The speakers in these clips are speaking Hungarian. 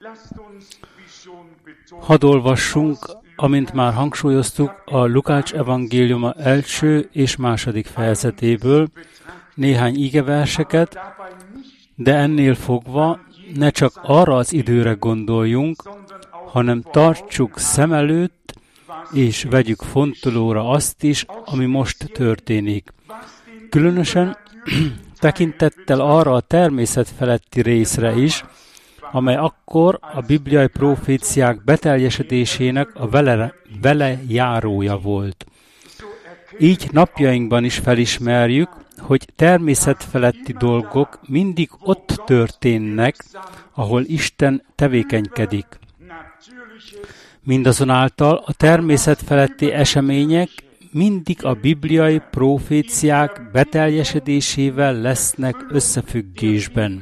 Hadd olvassunk, amint már hangsúlyoztuk, a Lukács evangéliuma első és második fejezetéből néhány igeverseket, de ennél fogva ne csak arra az időre gondoljunk, hanem tartsuk szem előtt, és vegyük fontolóra azt is, ami most történik. Különösen tekintettel arra a természet feletti részre is, amely akkor a bibliai proféciák beteljesedésének a vele járója volt. Így napjainkban is felismerjük, hogy természetfeletti dolgok mindig ott történnek, ahol Isten tevékenykedik. Mindazonáltal a természetfeletti események mindig a bibliai proféciák beteljesedésével lesznek összefüggésben.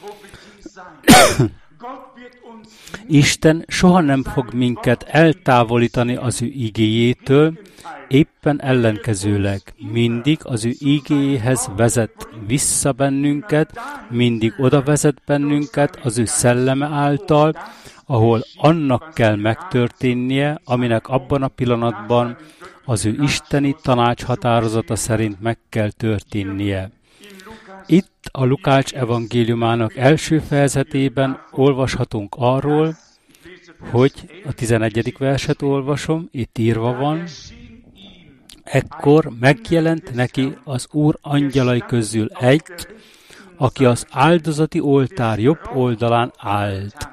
Isten soha nem fog minket eltávolítani az ő igéjétől, éppen ellenkezőleg mindig az ő igéjéhez vezet vissza bennünket, mindig oda vezet bennünket az ő szelleme által, ahol annak kell megtörténnie, aminek abban a pillanatban az ő isteni tanács határozata szerint meg kell történnie. Itt a Lukács evangéliumának első fejezetében olvashatunk arról, hogy a 11. verset olvasom, itt írva van, ekkor megjelent neki az Úr angyalai közül egy, aki az áldozati oltár jobb oldalán állt.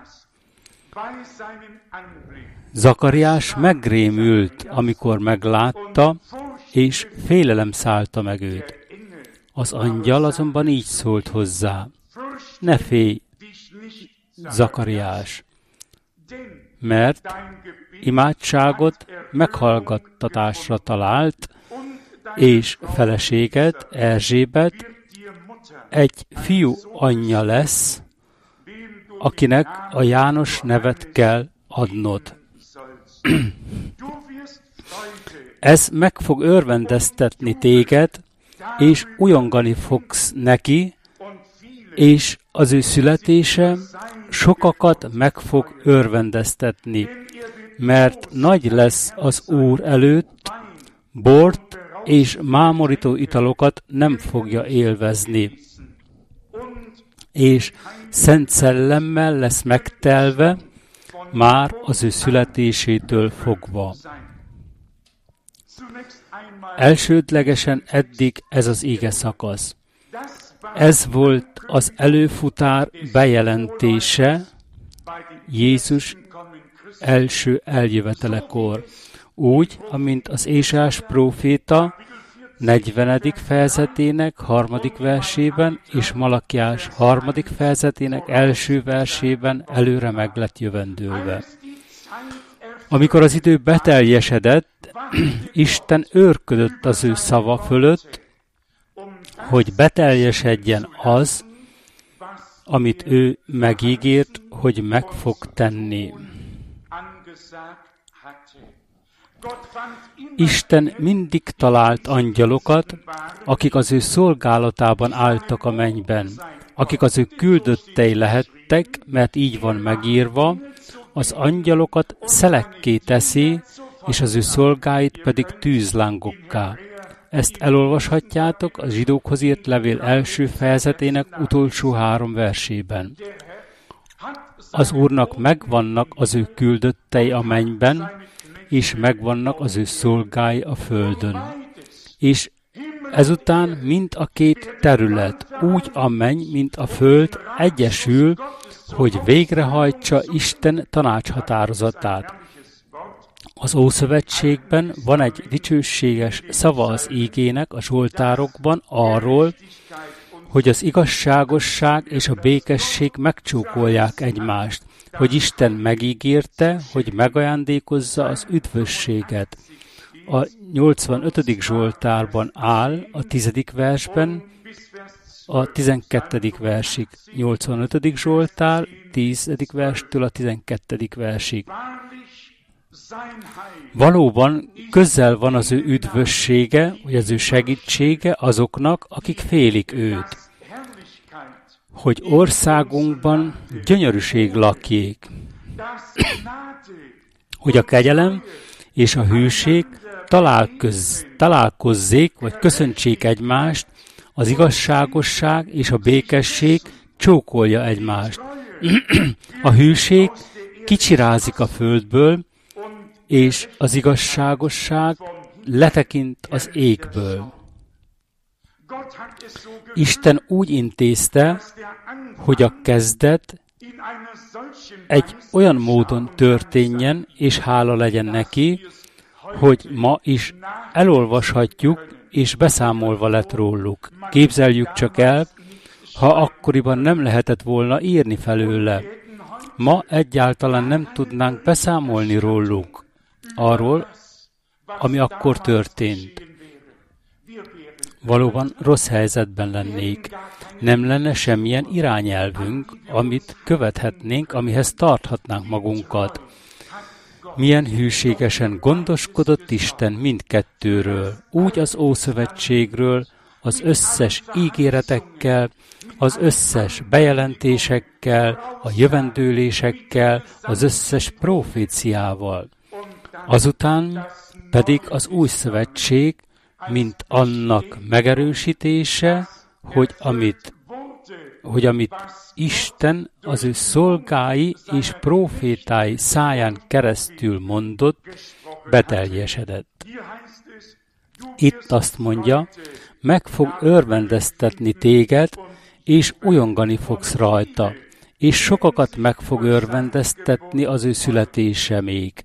Zakariás megrémült, amikor meglátta, és félelem szállta meg őt. Az angyal azonban így szólt hozzá, ne félj, Zakariás, mert imádságot meghallgattatásra talált, és feleséged, Erzsébet, egy fiú anyja lesz, akinek a János nevet kell adnod. Ez meg fog örvendeztetni téged, és ujjongani fogsz neki, és az ő születése sokakat meg fog örvendeztetni, mert nagy lesz az Úr előtt, bort és mámorító italokat nem fogja élvezni, és Szent Szellemmel lesz megtelve, már az ő születésétől fogva. Elsődlegesen eddig ez az ige szakasz. Ez volt az előfutár bejelentése Jézus első eljövetelekor. Úgy, amint az Ésás próféta 40. fejezetének 3. versében és Malakiás 3. fejezetének első versében előre meg lett jövendőlve. Amikor az idő beteljesedett, Isten őrködött az ő szava fölött, hogy beteljesedjen az, amit ő megígért, hogy meg fog tenni. Isten mindig talált angyalokat, akik az ő szolgálatában álltak a mennyben, akik az ő küldöttei lehettek, mert így van megírva, az angyalokat szelekké teszi, és az ő szolgáit pedig tűzlángokká. Ezt elolvashatjátok a zsidókhoz írt levél első fejezetének utolsó 3 versében. Az Úrnak megvannak az ő küldöttei a mennyben, és megvannak az ő szolgái a földön. És ezután mind a két terület, úgy a menny, mint a föld egyesül, hogy végrehajtsa Isten tanácshatározatát. Az Ószövetségben van egy dicsőséges szava az ígének a zsoltárokban arról, hogy az igazságosság és a békesség megcsókolják egymást, hogy Isten megígérte, hogy megajándékozza az üdvösséget. A 85. Zsoltárban áll a 10. versben, a 12. versig. 85. Zsoltár, 10. verstől a 12. versig. Valóban közel van az ő üdvössége, vagy az ő segítsége azoknak, akik félik őt, hogy országunkban gyönyörűség lakjék. hogy a kegyelem és a hűség találkozzék, vagy köszöntsék egymást, az igazságosság és a békesség csókolja egymást. A hűség kicsirázik a földből, és az igazságosság letekint az égből. Isten úgy intézte, hogy a kezdet egy olyan módon történjen, és hála legyen neki, hogy ma is elolvashatjuk, és beszámolva lett róluk. Képzeljük csak el, ha akkoriban nem lehetett volna írni felőle. Ma egyáltalán nem tudnánk beszámolni róluk, arról, ami akkor történt. Valóban rossz helyzetben lennék. Nem lenne semmilyen irányelvünk, amit követhetnénk, amihez tarthatnánk magunkat. Milyen hűségesen gondoskodott Isten mindkettőről, úgy az Ószövetségről, az összes ígéretekkel, az összes bejelentésekkel, a jövendőlésekkel, az összes proféciával. Azután pedig az Új Szövetség, mint annak megerősítése, hogy amit Isten az ő szolgái és prófétái száján keresztül mondott, beteljesedett. Itt azt mondja, meg fog örvendeztetni téged, és újongani fogsz rajta, és sokakat meg fog örvendeztetni az ő születése még.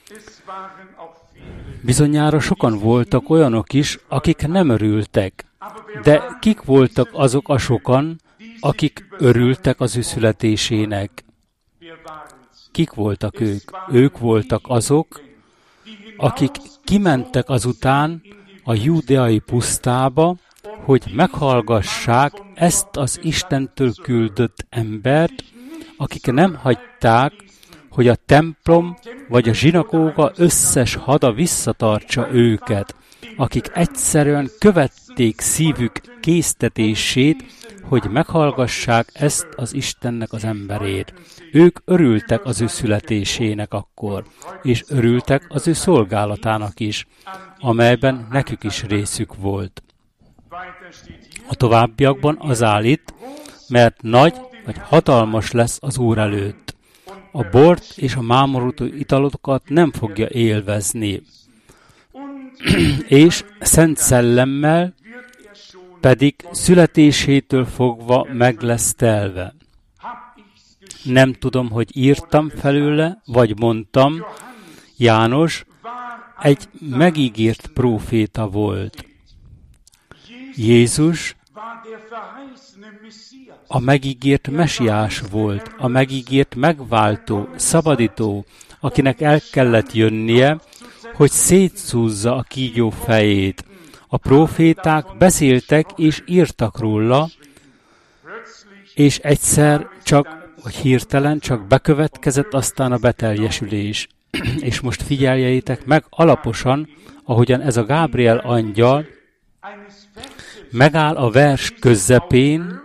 Bizonyára sokan voltak olyanok is, akik nem örültek, de kik voltak azok a sokan, akik örültek az ő születésének? Kik voltak ők? Ők voltak azok, akik kimentek azután a júdeai pusztába, hogy meghallgassák ezt az Istentől küldött embert, akik nem hagyták, hogy a templom vagy a zsinagóga összes hada visszatartsa őket, akik egyszerűen követték szívük késztetését, hogy meghallgassák ezt az Istennek az emberét. Ők örültek az ő születésének akkor, és örültek az ő szolgálatának is, amelyben nekük is részük volt. A továbbiakban az áll itt, mert nagy vagy hatalmas lesz az Úr előtt. A bort és a mámorító italokat nem fogja élvezni, és Szent Szellemmel pedig születésétől fogva meg lesz telve. Nem tudom, hogy írtam felőle, vagy mondtam, János egy megígért próféta volt. Jézus a megígért mesiás volt, a megígért megváltó, szabadító, akinek el kellett jönnie, hogy szétszúzza a kígyó fejét. A próféták beszéltek és írtak róla, és egyszer csak, vagy hirtelen csak bekövetkezett aztán a beteljesülés. És most figyeljétek meg alaposan, ahogyan ez a Gábriel angyal megáll a vers közepén,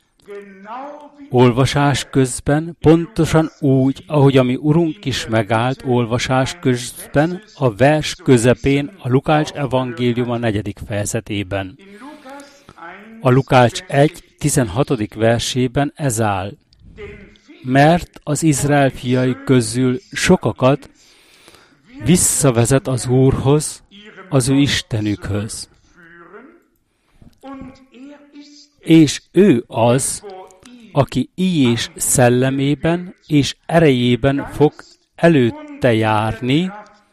olvasás közben, pontosan úgy, ahogy a mi Urunk is megállt olvasás közben, a vers közepén, a Lukács evangéliuma 4. fejezetében. A Lukács 1. 16. versében ez áll. Mert az Izrael fiai közül sokakat visszavezet az Úrhoz, az ő Istenükhöz. És ő az, aki Íjés szellemében és erejében fog előtte járni,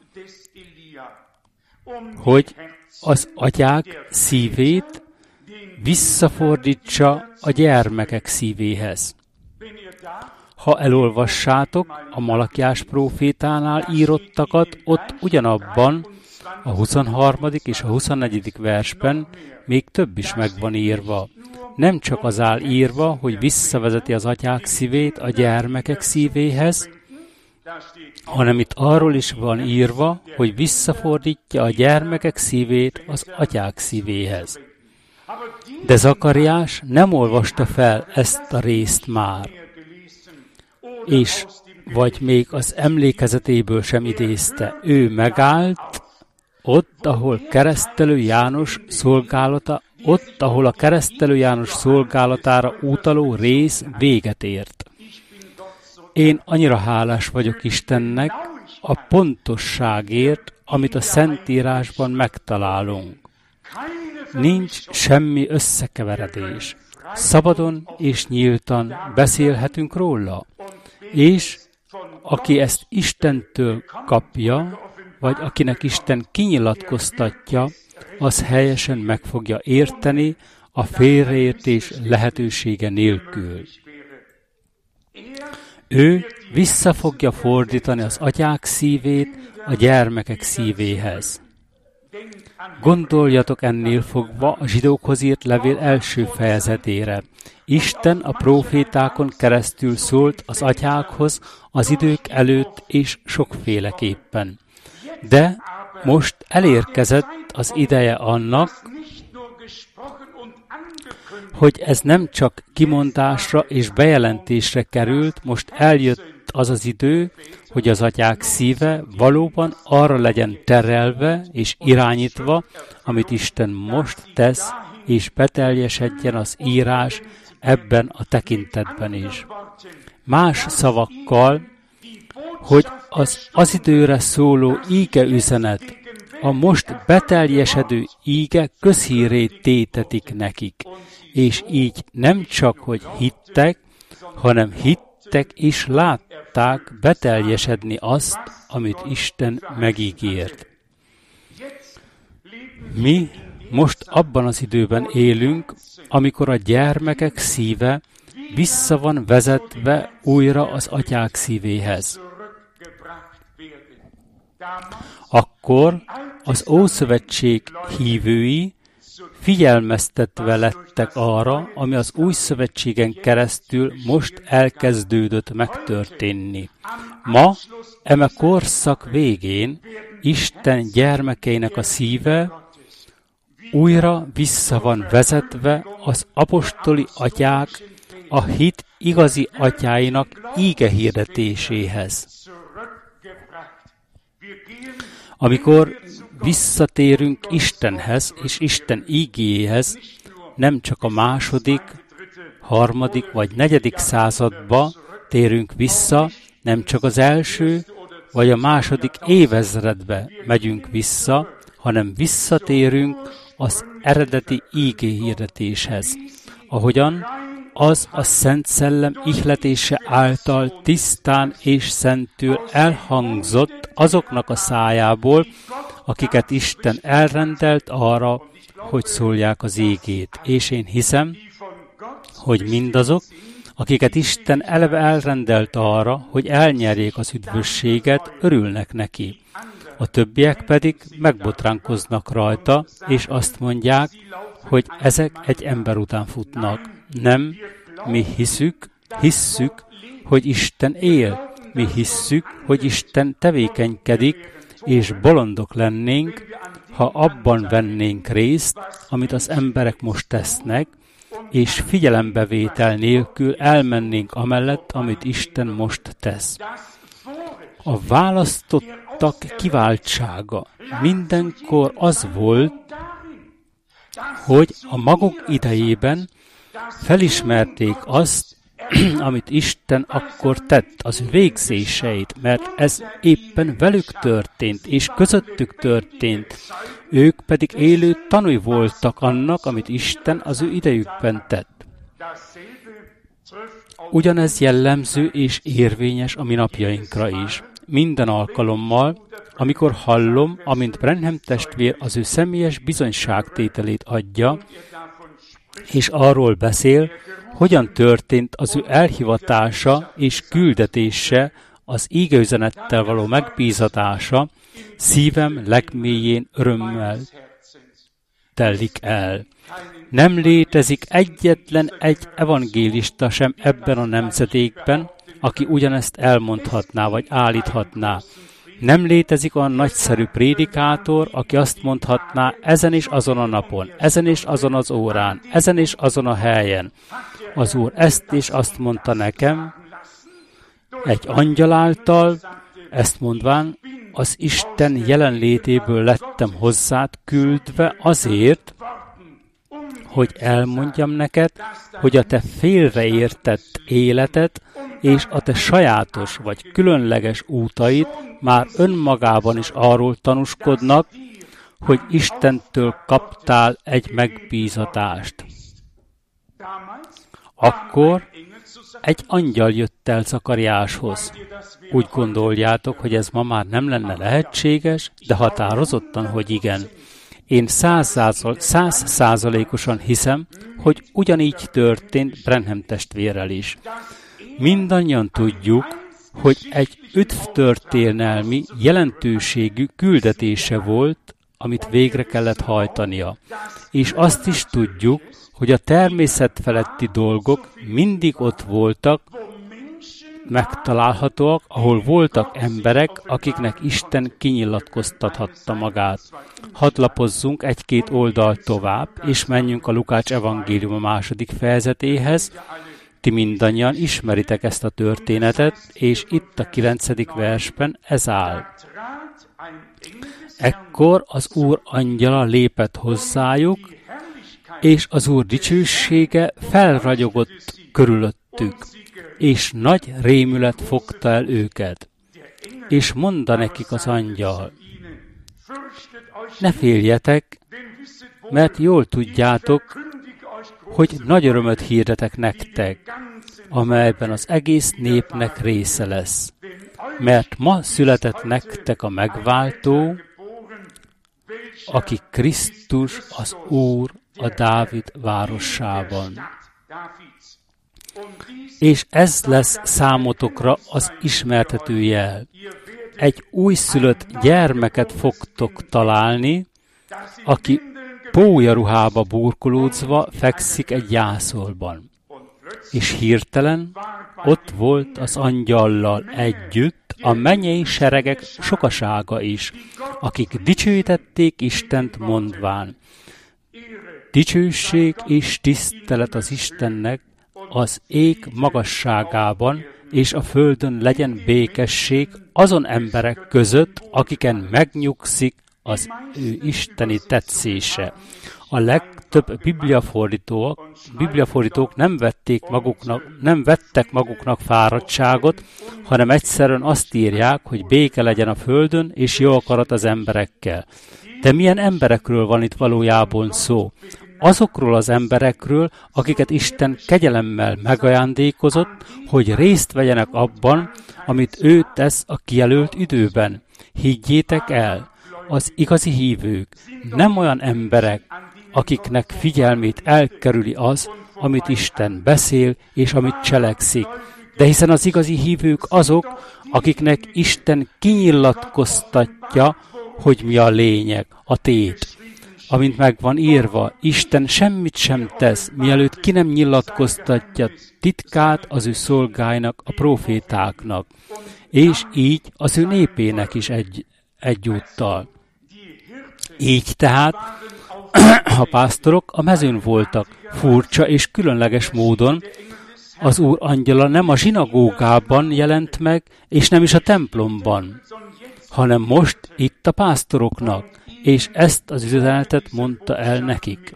hogy az atyák szívét visszafordítsa a gyermekek szívéhez. Ha elolvassátok a Malakiás prófétánál írottakat, ott ugyanabban a 23. és a 24. versben még több is meg van írva. Nem csak az áll írva, hogy visszavezeti az atyák szívét a gyermekek szívéhez, hanem itt arról is van írva, hogy visszafordítja a gyermekek szívét az atyák szívéhez. De Zakariás nem olvasta fel ezt a részt már. És vagy még az emlékezetéből sem idézte. Ő megállt ott, ahol Keresztelő János szolgálata, ott, ahol a Keresztelő János szolgálatára utaló rész véget ért. Én annyira hálás vagyok Istennek a pontosságért, amit a Szentírásban megtalálunk. Nincs semmi összekeveredés. Szabadon és nyíltan beszélhetünk róla, és aki ezt Istentől kapja, vagy akinek Isten kinyilatkoztatja, az helyesen meg fogja érteni a félreértés lehetősége nélkül. Ő vissza fogja fordítani az atyák szívét a gyermekek szívéhez. Gondoljatok ennél fogva a zsidókhoz írt levél első fejezetére. Isten a prófétákon keresztül szólt az atyákhoz az idők előtt és sokféleképpen. De most elérkezett az ideje annak, hogy ez nem csak kimondásra és bejelentésre került, most eljött az az idő, hogy az atyák szíve valóban arra legyen terelve és irányítva, amit Isten most tesz, és beteljesedjen az írás ebben a tekintetben is. Más szavakkal, hogy az időre szóló íge üzenet, a most beteljesedő íge közhírré tétetik nekik, és így nem csak, hogy hittek, hanem hittek és látták beteljesedni azt, amit Isten megígért. Mi most abban az időben élünk, amikor a gyermekek szíve vissza van vezetve újra az atyák szívéhez. Akkor az Ószövetség hívői figyelmeztetve lettek arra, ami az Új Szövetségen keresztül most elkezdődött megtörténni. Ma, eme korszak végén Isten gyermekeinek a szíve újra vissza van vezetve az apostoli atyák, a hit igazi atyáinak íge hirdetéséhez. Amikor visszatérünk Istenhez és Isten ígéjéhez, nem csak a második, harmadik vagy negyedik századba térünk vissza, nem csak az első vagy a második évezredbe megyünk vissza, hanem visszatérünk az eredeti ígéhirdetéshez, ahogyan az a Szent Szellem ihletése által tisztán és szentül elhangzott azoknak a szájából, akiket Isten elrendelt arra, hogy szólják az ígét. És én hiszem, hogy mindazok, akiket Isten eleve elrendelt arra, hogy elnyerjék az üdvösséget, örülnek neki. A többiek pedig megbotránkoznak rajta, és azt mondják, hogy ezek egy ember után futnak. Nem, mi hisszük, hogy Isten él. Mi hisszük, hogy Isten tevékenykedik, és bolondok lennénk, ha abban vennénk részt, amit az emberek most tesznek, és figyelembevétel nélkül elmennénk amellett, amit Isten most tesz. A választottak kiváltsága mindenkor az volt, hogy a maguk idejében felismerték azt, amit Isten akkor tett, az végzéseit, mert ez éppen velük történt, és közöttük történt. Ők pedig élő tanúi voltak annak, amit Isten az ő idejükben tett. Ugyanez jellemző és érvényes a mi napjainkra is. Minden alkalommal, amikor hallom, amint Branham testvér az ő személyes bizonyságtételét adja, és arról beszél, hogyan történt az ő elhivatása és küldetése, az ígeüzenettel való megbízatása, szívem legmélyén örömmel telik el. Nem létezik egyetlen egy evangélista sem ebben a nemzedékben, aki ugyanezt elmondhatná vagy állíthatná. Nem létezik olyan nagyszerű prédikátor, aki azt mondhatná, ezen is azon a napon, ezen is azon az órán, ezen is azon a helyen. Az Úr ezt és azt mondta nekem, egy angyal által, ezt mondván, az Isten jelenlétéből lettem hozzád küldve azért, hogy elmondjam neked, hogy a te félreértett életet és a te sajátos vagy különleges útaid már önmagában is arról tanúskodnak, hogy Istentől kaptál egy megbízatást. Akkor egy angyal jött el Zakariáshoz. Úgy gondoljátok, hogy ez ma már nem lenne lehetséges, de határozottan, hogy igen. Én 100%-osan hiszem, hogy ugyanígy történt Branham testvérrel is. Mindannyian tudjuk, hogy egy üdvtörténelmi jelentőségű küldetése volt, amit végre kellett hajtania. És azt is tudjuk, hogy a természet feletti dolgok mindig ott voltak, megtalálhatóak, ahol voltak emberek, akiknek Isten kinyilatkoztathatta magát. Hadd lapozzunk egy-két oldal tovább, és menjünk a Lukács evangélium 2. fejezetéhez. Ti mindannyian ismeritek ezt a történetet, és itt a 9. versben ez áll. Ekkor az Úr angyala lépett hozzájuk, és az Úr dicsősége felragyogott körülöttük, és nagy rémület fogta el őket. És mondta nekik az angyal, ne féljetek, mert jól tudjátok, hogy nagy örömöt hirdetek nektek, amelyben az egész népnek része lesz. Mert ma született nektek a megváltó, aki Krisztus az Úr a Dávid városában. És ez lesz számotokra az ismertető jel. Egy újszülött gyermeket fogtok találni, aki pólyaruhába burkolódzva fekszik egy jászolban. És hirtelen ott volt az angyallal együtt a mennyei seregek sokasága is, akik dicsőítették Istent mondván. Dicsőség és tisztelet az Istennek az ég magasságában, és a földön legyen békesség azon emberek között, akiken megnyugszik az ő isteni tetszése. A legtöbb bibliafordítók nem vettek maguknak fáradtságot, hanem egyszerűen azt írják, hogy béke legyen a földön, és jó akarat az emberekkel. De milyen emberekről van itt valójában szó? Azokról az emberekről, akiket Isten kegyelemmel megajándékozott, hogy részt vegyenek abban, amit ő tesz a kijelölt időben. Higgyétek el, az igazi hívők nem olyan emberek, akiknek figyelmét elkerüli az, amit Isten beszél és amit cselekszik. De hiszen az igazi hívők azok, akiknek Isten kinyilatkoztatja, hogy mi a lényeg, a tét. Amint meg van írva, Isten semmit sem tesz, mielőtt ki nem nyilatkoztatja titkát az ő szolgáinak, a prófétáknak, és így az ő népének is egyúttal. Így tehát a pásztorok a mezőn voltak, furcsa és különleges módon. Az Úr angyala nem a zsinagógában jelent meg, és nem is a templomban, hanem most itt a pásztoroknak, és ezt az üzenetet mondta el nekik.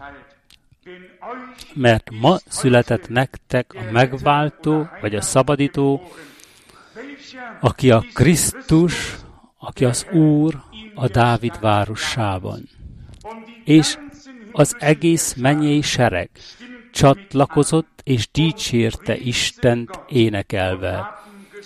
Mert ma született nektek a megváltó, vagy a szabadító, aki a Krisztus, aki az Úr a Dávid városában. És az egész mennyei sereg csatlakozott és dicsérte Istent énekelve.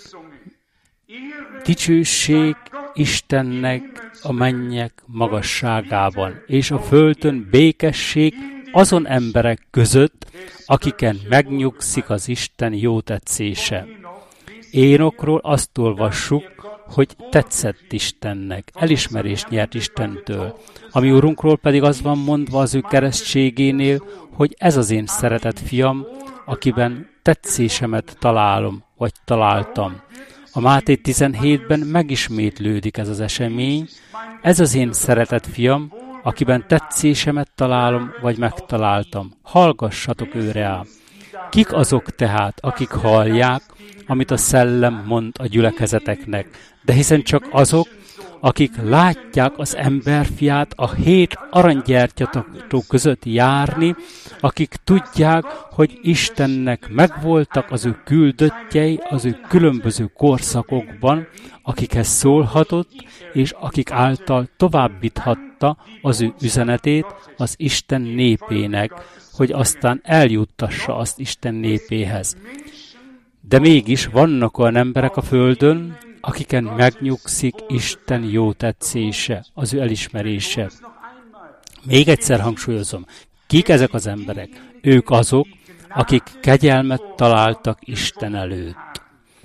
Dicsőség Istennek a mennyek magasságában, és a földön békesség azon emberek között, akiken megnyugszik az Isten jótetszése. Énokról azt olvassuk, hogy tetszett Istennek, elismerést nyert Istentől. A mi Urunkról pedig az van mondva az ő keresztségénél, hogy ez az én szeretett fiam, akiben tetszésemet találom, vagy találtam. A Máté 17-ben megismétlődik ez az esemény, ez az én szeretett fiam, akiben tetszésemet találom, vagy megtaláltam. Hallgassatok őre ám. Kik azok tehát, akik hallják, amit a szellem mond a gyülekezeteknek, de hiszen csak azok, akik látják az emberfiát a 7 aranygyertyatartó között járni, akik tudják, hogy Istennek megvoltak az ő küldöttjei az ő különböző korszakokban, akikhez szólhatott, és akik által továbbíthatta az ő üzenetét az Isten népének, hogy aztán eljuttassa azt Isten népéhez. De mégis vannak olyan emberek a földön, akiken megnyugszik Isten jótetszése, az ő elismerése. Még egyszer hangsúlyozom, kik ezek az emberek? Ők azok, akik kegyelmet találtak Isten előtt.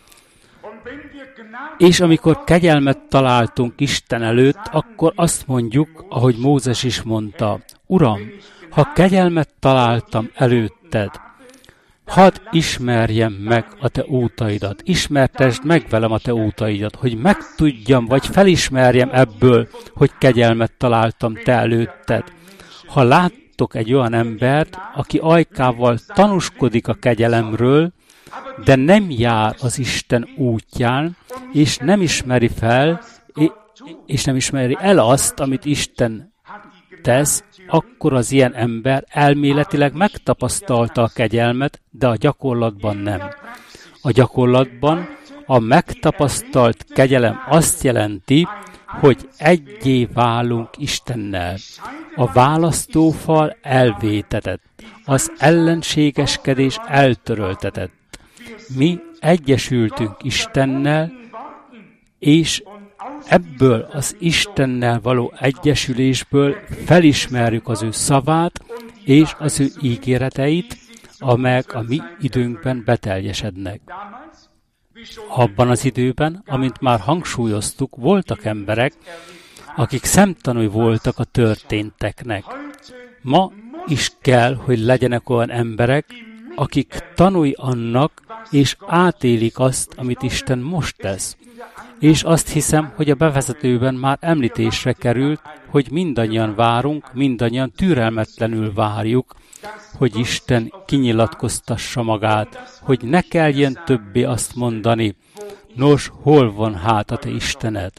És amikor kegyelmet találtunk Isten előtt, akkor azt mondjuk, ahogy Mózes is mondta, Uram, ha kegyelmet találtam előtted, hadd ismerjem meg a te útaidat, ismertesd meg velem a te útaidat, hogy megtudjam, vagy felismerjem ebből, hogy kegyelmet találtam te előtted. Ha láttok egy olyan embert, aki ajkával tanúskodik a kegyelemről, de nem jár az Isten útján, és nem ismeri fel, és nem ismeri el azt, amit Isten tesz, akkor az ilyen ember elméletileg megtapasztalta a kegyelmet, de a gyakorlatban nem. A gyakorlatban a megtapasztalt kegyelem azt jelenti, hogy egyé válunk Istennel. A választófal elvétetett, az ellenségeskedés eltöröltetett. Mi egyesültünk Istennel, és ebből az Istennel való egyesülésből felismerjük az ő szavát és az ő ígéreteit, amelyek a mi időnkben beteljesednek. Abban az időben, amint már hangsúlyoztuk, voltak emberek, akik szemtanúi voltak a történteknek. Ma is kell, hogy legyenek olyan emberek, akik tanúi annak, és átélik azt, amit Isten most tesz. És azt hiszem, hogy a bevezetőben már említésre került, hogy mindannyian várunk, mindannyian türelmetlenül várjuk, hogy Isten kinyilatkoztassa magát, hogy ne kelljen többé azt mondani, nos, hol van hát a te Istened?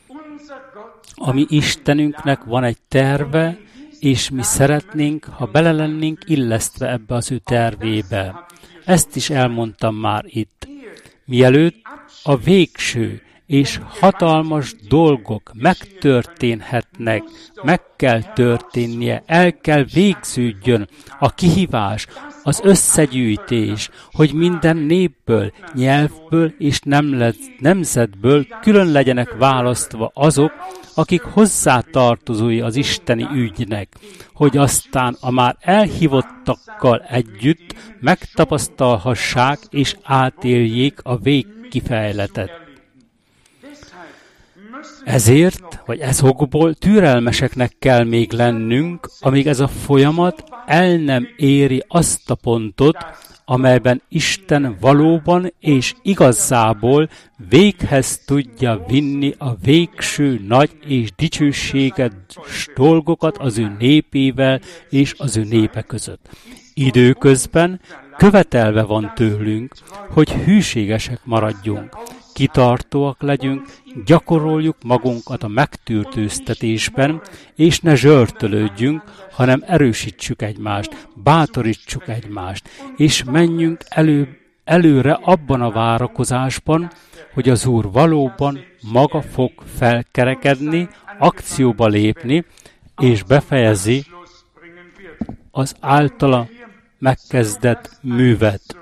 A mi Istenünknek van egy terve, és mi szeretnénk, ha bele lennénk illesztve ebbe az ő tervébe. Ezt is elmondtam már itt. Mielőtt a végső és hatalmas dolgok megtörténhetnek, meg kell történnie, el kell végződjön a kihívás, az összegyűjtés, hogy minden népből, nyelvből és nemzetből külön legyenek választva azok, akik hozzátartozói az isteni ügynek, hogy aztán a már elhívottakkal együtt megtapasztalhassák és átéljék a végkifejletet. Ezért, vagy ez okból türelmeseknek kell még lennünk, amíg ez a folyamat el nem éri azt a pontot, amelyben Isten valóban és igazából véghez tudja vinni a végső nagy és dicsőséges dolgokat az ő népével és az ő népe között. Időközben követelve van tőlünk, hogy hűségesek maradjunk, kitartóak legyünk, gyakoroljuk magunkat a megtűrtőztetésben, és ne zsörtölődjünk, hanem erősítsük egymást, bátorítsuk egymást, és menjünk előre abban a várakozásban, hogy az Úr valóban maga fog felkerekedni, akcióba lépni, és befejezi az általa megkezdett művet.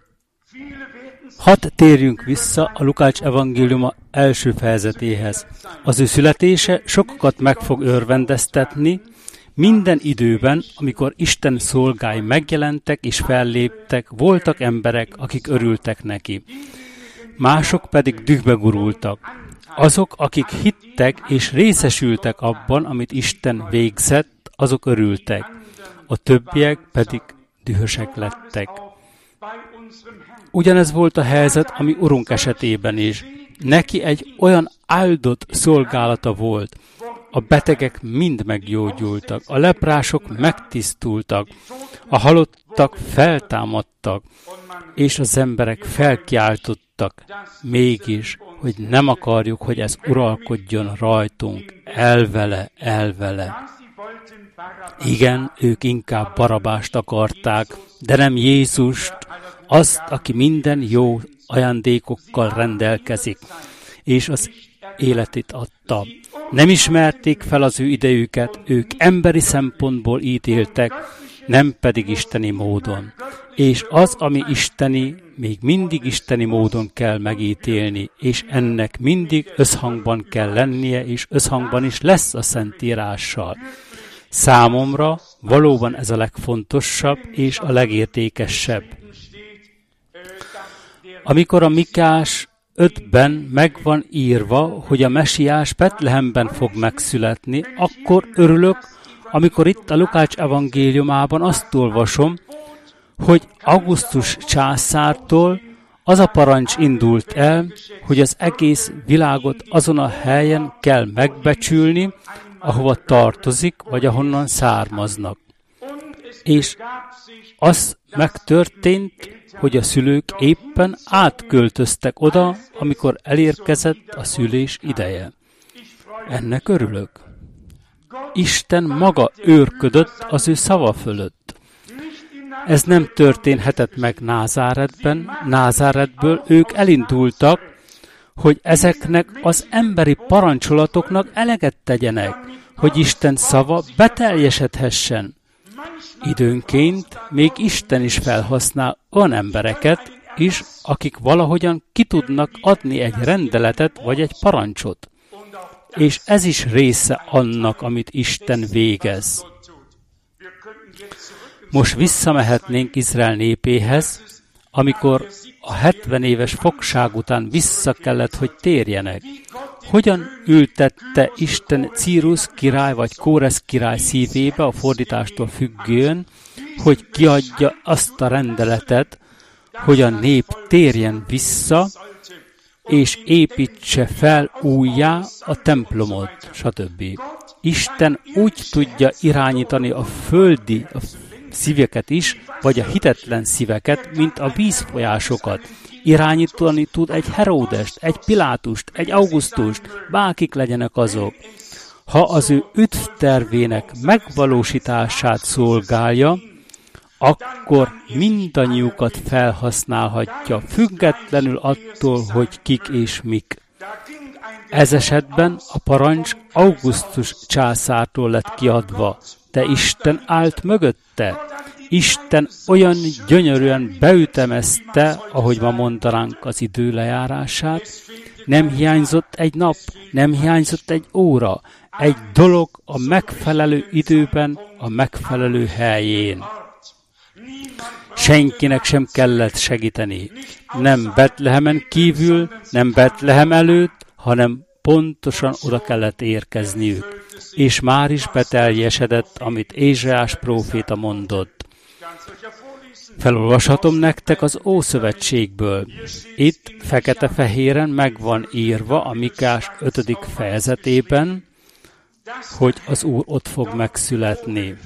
Hadd térjünk vissza a Lukács evangéliuma első fejezetéhez. Az ő születése sokakat meg fog örvendeztetni, minden időben, amikor Isten szolgái megjelentek és felléptek, voltak emberek, akik örültek neki. Mások pedig dühbe gurultak. Azok, akik hittek és részesültek abban, amit Isten végzett, azok örültek. A többiek pedig dühösek lettek. Ugyanez volt a helyzet a mi Urunk esetében is. Neki egy olyan áldott szolgálata volt, a betegek mind meggyógyultak, a leprások megtisztultak, a halottak feltámadtak, és az emberek felkiáltottak, mégis, hogy nem akarjuk, hogy ez uralkodjon rajtunk, elvele, elvele. Igen, ők inkább Barabást akarták, de nem Jézust, azt, aki minden jó ajándékokkal rendelkezik, és az életét adta. Nem ismerték fel az ő idejüket, ők emberi szempontból ítéltek, nem pedig isteni módon. És az, ami isteni, még mindig isteni módon kell megítélni, és ennek mindig összhangban kell lennie, és összhangban is lesz a Szentírással. Számomra valóban ez a legfontosabb és a legértékesebb. Amikor a Mikás 5-ben meg van írva, hogy a Mesiás Betlehemben fog megszületni, akkor örülök, amikor itt a Lukács evangéliumában azt olvasom, hogy Augustus császártól az a parancs indult el, hogy az egész világot azon a helyen kell megbecsülni, ahova tartozik, vagy ahonnan származnak. És az megtörtént, hogy a szülők éppen átköltöztek oda, amikor elérkezett a szülés ideje. Ennek örülök. Isten maga őrködött az ő szava fölött. Ez nem történhetett meg Názáretben. Názáretből ők elindultak, hogy ezeknek az emberi parancsolatoknak eleget tegyenek, hogy Isten szava beteljesedhessen. Időnként még Isten is felhasznál olyan embereket is, akik valahogyan ki tudnak adni egy rendeletet vagy egy parancsot. És ez is része annak, amit Isten végez. Most visszamehetnénk Izrael népéhez, amikor a 70 éves fogság után vissza kellett, hogy térjenek. Hogyan ültette Isten Círus király vagy Kóresz király szívébe a fordítástól függően, hogy kiadja azt a rendeletet, hogy a nép térjen vissza, és építse fel újjá a templomot, stb. Isten úgy tudja irányítani a földi szíveket is, vagy a hitetlen szíveket, mint a vízfolyásokat. Irányítani tud egy Heródest, egy Pilátust, egy Augustust, bárkik legyenek azok. Ha az ő üdvtervének megvalósítását szolgálja, akkor mindannyiukat felhasználhatja, függetlenül attól, hogy kik és mik. Ez esetben a parancs Augustus császártól lett kiadva, de Isten állt mögötte. Isten olyan gyönyörűen beütemezte, ahogy ma mondanánk, az idő lejárását. Nem hiányzott egy nap, nem hiányzott egy óra, egy dolog a megfelelő időben, a megfelelő helyén. Senkinek sem kellett segíteni. Nem Betlehemen kívül, nem Betlehem előtt, hanem pontosan oda kellett érkezniük. És már is beteljesedett, amit Ézsaiás próféta mondott. Felolvashatom nektek az Ószövetségből. Itt fekete-fehéren meg van írva a Mikás 5. fejezetében, hogy az Úr ott fog megszületni.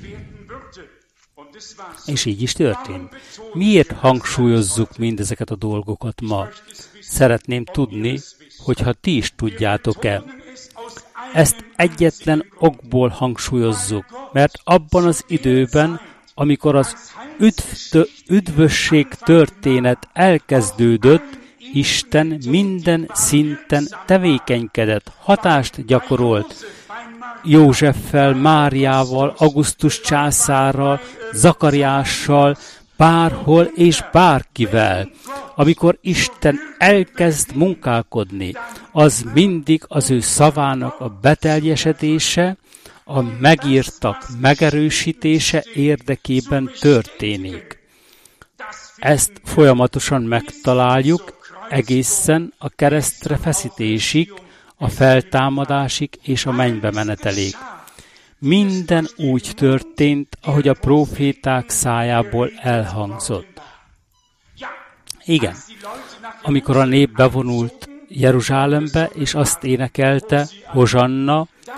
És így is történt. Miért hangsúlyozzuk mindezeket a dolgokat ma? Szeretném tudni, hogyha ti is tudjátok-e. Ezt egyetlen okból hangsúlyozzuk, mert abban az időben, amikor az üdvösség történet elkezdődött, Isten minden szinten tevékenykedett, hatást gyakorolt. Józseffel, Máriával, Augustus császárral, Zakariással, bárhol és bárkivel. Amikor Isten elkezd munkálkodni, az mindig az ő szavának a beteljesedése, a megírtak megerősítése érdekében történik. Ezt folyamatosan megtaláljuk egészen a keresztre feszítésig, a feltámadásig és a mennybe menetelig. Minden úgy történt, ahogy a próféták szájából elhangzott. Igen, amikor a nép bevonult Jeruzsálembe, és azt énekelte, Hozsanna,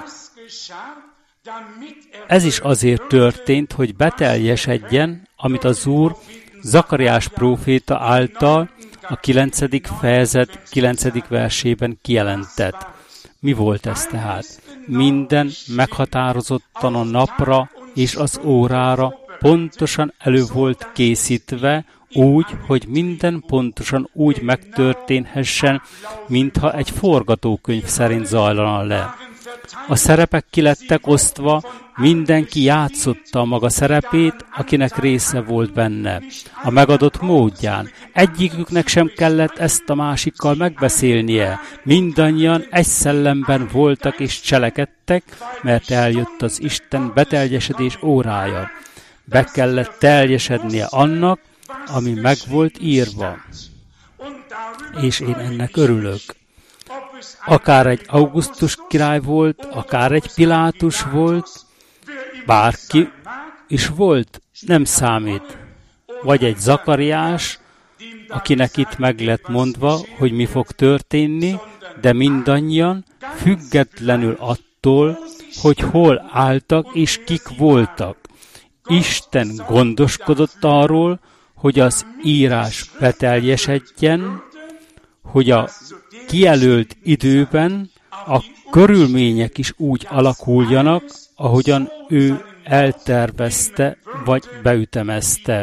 Ez is azért történt, hogy beteljesedjen, amit az Úr Zakariás próféta által a 9. fejezet 9. versében kijelentett. Mi volt ez tehát? Minden meghatározottan a napra és az órára pontosan elő volt készítve, úgy, hogy minden pontosan úgy megtörténhessen, mintha egy forgatókönyv szerint zajlana le. A szerepek kilettek osztva, mindenki játszotta a maga szerepét, akinek része volt benne. A megadott módján. Egyiküknek sem kellett ezt a másikkal megbeszélnie. Mindannyian egy szellemben voltak és cselekedtek, mert eljött az Isten beteljesedés órája. Be kellett teljesednie annak, ami meg volt írva. És én ennek örülök. Akár egy Augustus király volt, akár egy Pilátus volt, bárki is volt, nem számít. Vagy egy Zakariás, akinek itt meg lett mondva, hogy mi fog történni, de mindannyian, függetlenül attól, hogy hol álltak és kik voltak. Isten gondoskodott arról, hogy az írás beteljesedjen, hogy a kijelölt időben a körülmények is úgy alakuljanak, ahogyan ő eltervezte vagy beütemezte.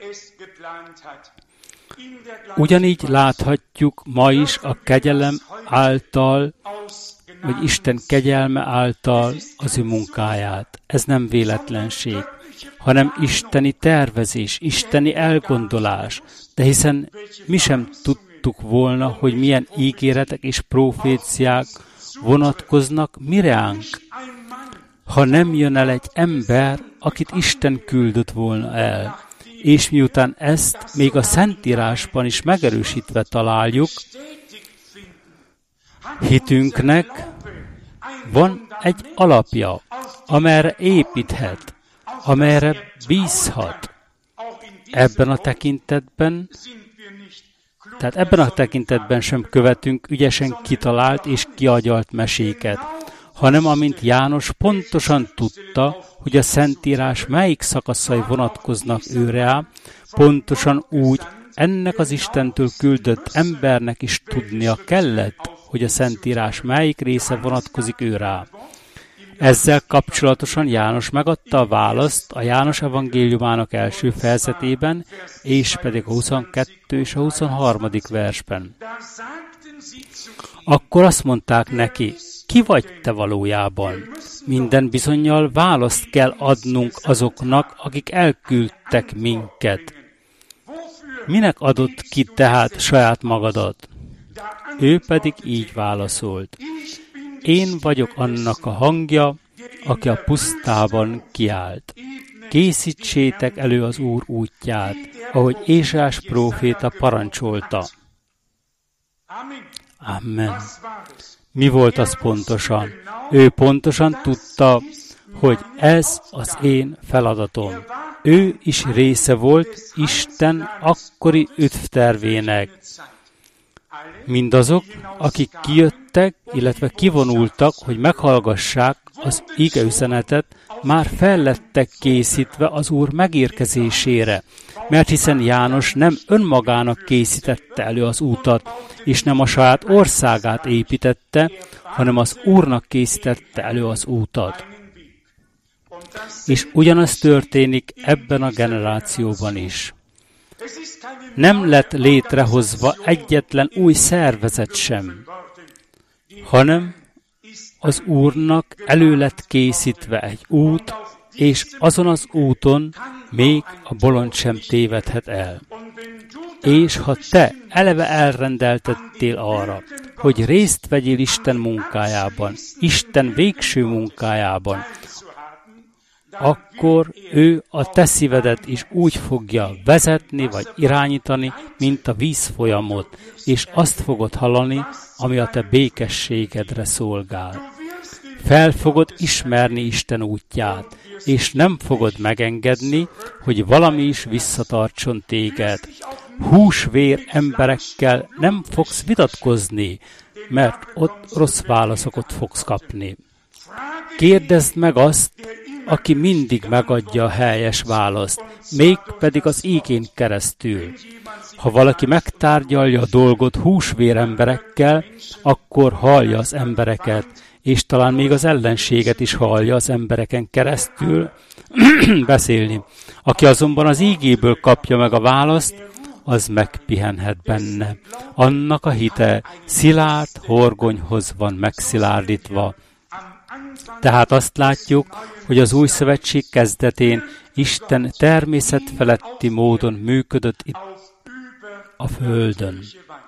Ugyanígy láthatjuk ma is a kegyelem által, vagy Isten kegyelme által az ő munkáját. Ez nem véletlenség, hanem isteni tervezés, isteni elgondolás. De hiszen mi sem tudtuk volna, hogy milyen ígéretek és proféciák vonatkoznak mireánk, ha nem jön el egy ember, akit Isten küldött volna el. És miután ezt még a Szentírásban is megerősítve találjuk, hitünknek van egy alapja, amelyre építhet, amelyre bízhat. Ebben a tekintetben sem követünk ügyesen kitalált és kiagyalt meséket, hanem amint János pontosan tudta, hogy a Szentírás melyik szakaszai vonatkoznak őre, pontosan úgy ennek az Istentől küldött embernek is tudnia kellett, hogy a Szentírás melyik része vonatkozik őre. Ezzel kapcsolatosan János megadta a választ a János evangéliumának első fejezetében, és pedig a 22. és a 23. versben. Akkor azt mondták neki, ki vagy te valójában? Minden bizonnyal választ kell adnunk azoknak, akik elküldtek minket. Minek adott ki tehát saját magadat? Ő pedig így válaszolt. Én vagyok annak a hangja, aki a pusztában kiált. Készítsétek elő az Úr útját, ahogy Ézsaiás próféta parancsolta. Amen. Mi volt az pontosan? Ő pontosan tudta, hogy ez az én feladatom. Ő is része volt Isten akkori üdvtervének. Mindazok, akik kijöttek, illetve kivonultak, hogy meghallgassák az igeüzenetet, már fel lettek készítve az Úr megérkezésére, mert hiszen János nem önmagának készítette elő az útat, és nem a saját országát építette, hanem az Úrnak készítette elő az útat. És ugyanaz történik ebben a generációban is. Nem lett létrehozva egyetlen új szervezet sem, hanem az Úrnak elő lett készítve egy út, és azon az úton még a bolond sem tévedhet el. És ha te eleve elrendeltettél arra, hogy részt vegyél Isten munkájában, Isten végső munkájában, akkor ő a te szívedet is úgy fogja vezetni vagy irányítani, mint a vízfolyamot, és azt fogod hallani, ami a te békességedre szolgál. Fel fogod ismerni Isten útját, és nem fogod megengedni, hogy valami is visszatartson téged. Húsvér emberekkel nem fogsz vitatkozni, mert ott rossz válaszokat fogsz kapni. Kérdezd meg azt, aki mindig megadja a helyes választ, mégpedig az ígén keresztül. Ha valaki megtárgyalja a dolgot húsvér emberekkel, akkor hallja az embereket, és talán még az ellenséget is hallja az embereken keresztül beszélni. Aki azonban az ígéből kapja meg a választ, az megpihenhet benne. Annak a hite szilárd horgonyhoz van megszilárdítva. Tehát azt látjuk, hogy az új szövetség kezdetén Isten természetfeletti módon működött itt a földön.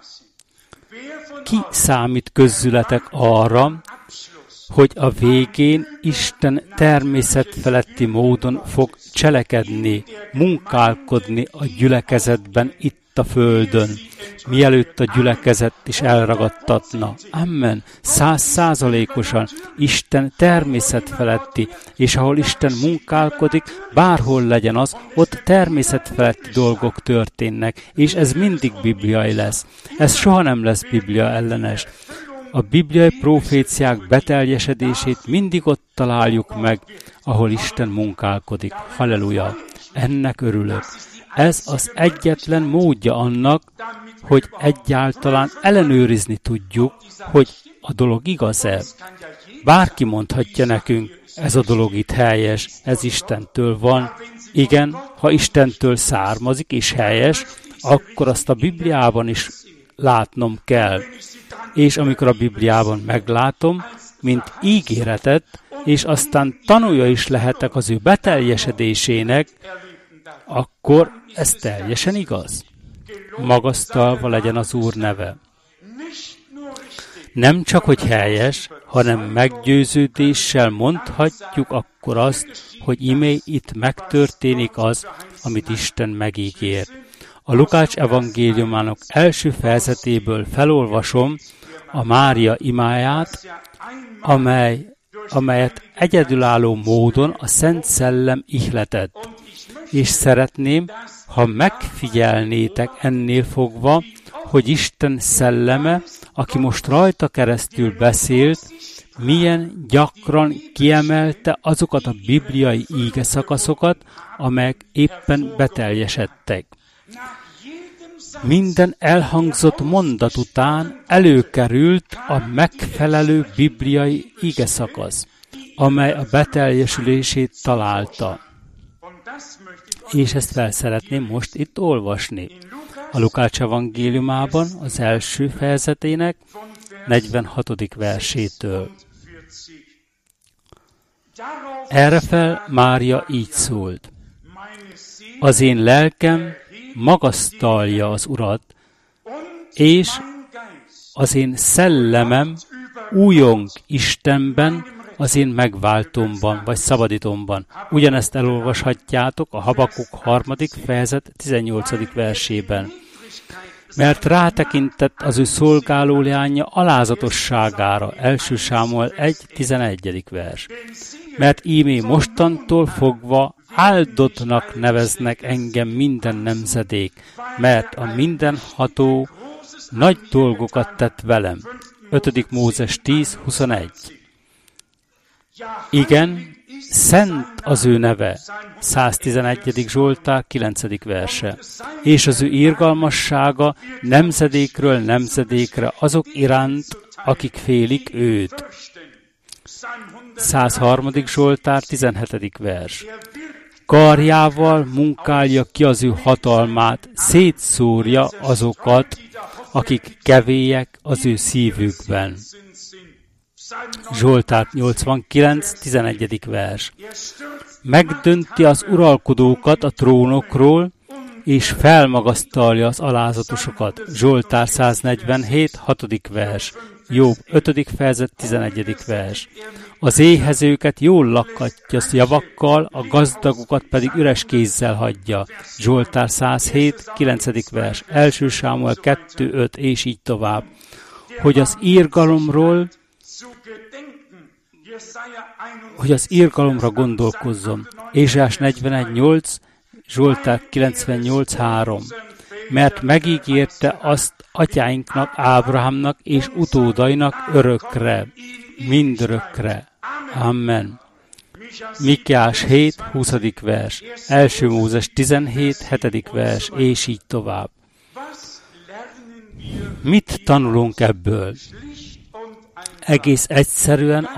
Ki számít közületek arra, hogy a végén Isten természetfeletti módon fog cselekedni, munkálkodni a gyülekezetben itt a földön, mielőtt a gyülekezet is elragadtatna. Amen. 100%-osan Isten természetfeletti, és ahol Isten munkálkodik, bárhol legyen az, ott természetfeletti dolgok történnek, és ez mindig bibliai lesz. Ez soha nem lesz biblia ellenes. A bibliai proféciák beteljesedését mindig ott találjuk meg, ahol Isten munkálkodik. Halleluja! Ennek örülök. Ez az egyetlen módja annak, hogy egyáltalán ellenőrizni tudjuk, hogy a dolog igaz-e. Bárki mondhatja nekünk, ez a dolog itt helyes, ez Istentől van. Igen, ha Istentől származik és helyes, akkor azt a Bibliában is látnom kell. És amikor a Bibliában meglátom, mint ígéretet, és aztán tanulja is lehetek az ő beteljesedésének, akkor ez teljesen igaz. Magasztalva legyen az Úr neve. Nem csak, hogy helyes, hanem meggyőződéssel mondhatjuk akkor azt, hogy imé itt megtörténik az, amit Isten megígért. A Lukács evangéliumának első fejezetéből felolvasom a Mária imáját, amelyet egyedülálló módon a Szent Szellem ihletett. És szeretném, ha megfigyelnétek ennél fogva, hogy Isten szelleme, aki most rajta keresztül beszélt, milyen gyakran kiemelte azokat a bibliai ígeszakaszokat, amelyek éppen beteljesedtek. Minden elhangzott mondat után előkerült a megfelelő bibliai ígeszakasz, amely a beteljesülését találta. És ezt fel szeretném most itt olvasni. A Lukács evangéliumában az első fejezetének 46. versétől. Errefel Mária így szólt: az én lelkem magasztalja az Urat, és az én szellemem újong Istenben, az én megváltomban, vagy szabadítomban. Ugyanezt elolvashatjátok a Habakuk 3. fejezet 18. versében. Mert rátekintett az ő szolgáló leánya alázatosságára, 1 Sámuel 1. 11. vers. Mert ímé mostantól fogva áldottnak neveznek engem minden nemzedék, mert a mindenható nagy dolgokat tett velem. 5. Mózes 10. 21. Igen, szent az ő neve, 111. Zsoltár 9. verse, és az ő irgalmassága nemzedékről nemzedékre azok iránt, akik félik őt. 103. Zsoltár 17. vers. Karjával munkálja ki az ő hatalmát, szétszórja azokat, akik kevélyek az ő szívükben. Zsoltár 89. 11. vers. Megdönti az uralkodókat a trónokról, és felmagasztalja az alázatosokat. Zsoltár 147. 6. vers. Jobb 5. fejezet 11. vers. Az éhezőket jól lakatja javakkal, a gazdagokat pedig üres kézzel hagyja. Zsoltár 107. 9. vers. 1 Sámuel 2. 5. és így tovább. Hogy az irgalomra gondolkozzon. Ézsaiás 41.8, Zsoltár 98.3. Mert megígérte azt atyáinknak, Ábrahámnak és utódainak örökre, mindörökre. Amen. Mikiás 7, 20. vers, 1. Mózes 17, 7. vers, és így tovább. Mit tanulunk ebből? Egész egyszerűen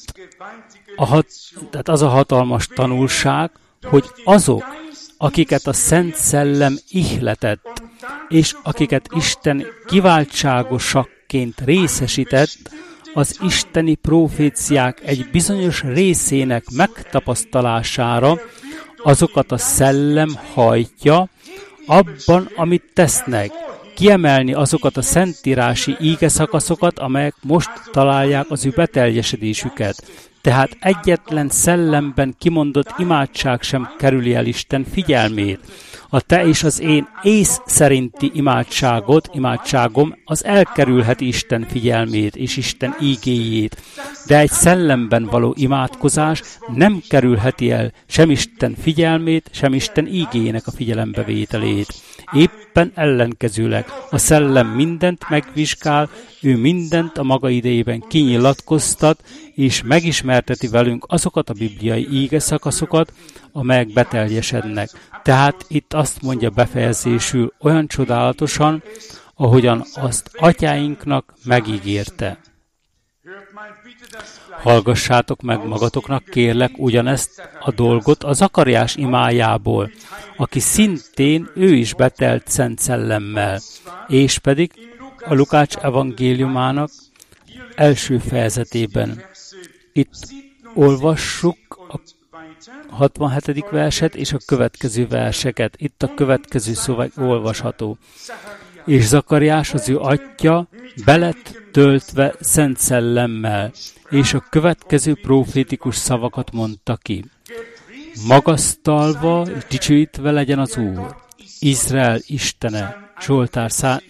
tehát az a hatalmas tanulság, hogy azok, akiket a Szent Szellem ihletett, és akiket Isten kiváltságosakként részesített, az isteni proféciák egy bizonyos részének megtapasztalására, azokat a Szellem hajtja abban, amit tesznek, kiemelni azokat a szentírási ígeszakaszokat, amelyek most találják az ő beteljesedésüket. Tehát egyetlen szellemben kimondott imádság sem kerüli el Isten figyelmét. A te és az én ész szerinti imádságom az elkerülheti Isten figyelmét és Isten ígéjét, de egy szellemben való imádkozás nem kerülheti el sem Isten figyelmét, sem Isten ígéjének a figyelembevételét. Éppen ellenkezőleg a szellem mindent megvizsgál, ő mindent a maga idejében kinyilatkoztat, és megismerteti velünk azokat a bibliai ígeszakaszokat, amelyek beteljesednek. Tehát itt azt mondja befejezésül olyan csodálatosan, ahogyan azt atyáinknak megígérte. Hallgassátok meg magatoknak, kérlek, ugyanezt a dolgot a Zakariás imájából, aki szintén ő is betelt Szent Szellemmel, és pedig a Lukács evangéliumának első fejezetében. Itt olvassuk a 67. verset és a következő verseket. Itt a következő szöveg olvasható. És Zakariás, az ő atya, belett töltve Szent Szellemmel, és a következő profétikus szavakat mondta ki. Magasztalva és dicsőítve legyen az Úr, Izrael Istene, Zsoltár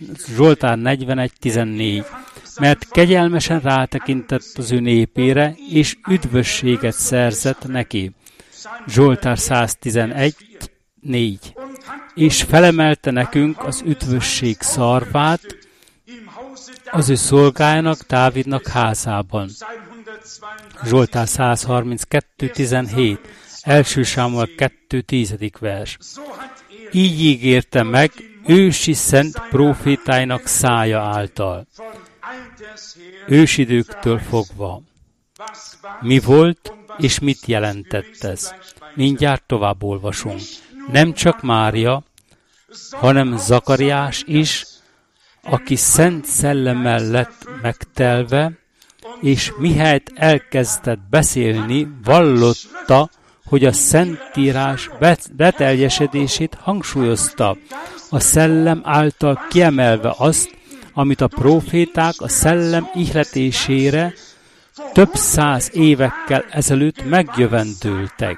41.14, mert kegyelmesen rátekintett az ő népére, és üdvösséget szerzett neki. Zsoltár 111.4. És felemelte nekünk az üdvösség szarvát az ő szolgájának, Dávidnak házában. Zsoltár 132.17. 1. Sámuel 2.10. vers. Így ígérte meg ősi szent profétáinak szája által. Ősidőktől fogva. Mi volt és mit jelentett ez? Mindjárt tovább olvasunk. Nem csak Mária, hanem Zakariás is, aki Szent Szellemmel lett megtelve, és mihelyt elkezdett beszélni, vallotta, hogy a Szentírás beteljesedését hangsúlyozta, a Szellem által kiemelve azt, amit a próféták a Szellem ihletésére több száz évekkel ezelőtt megjövendőltek.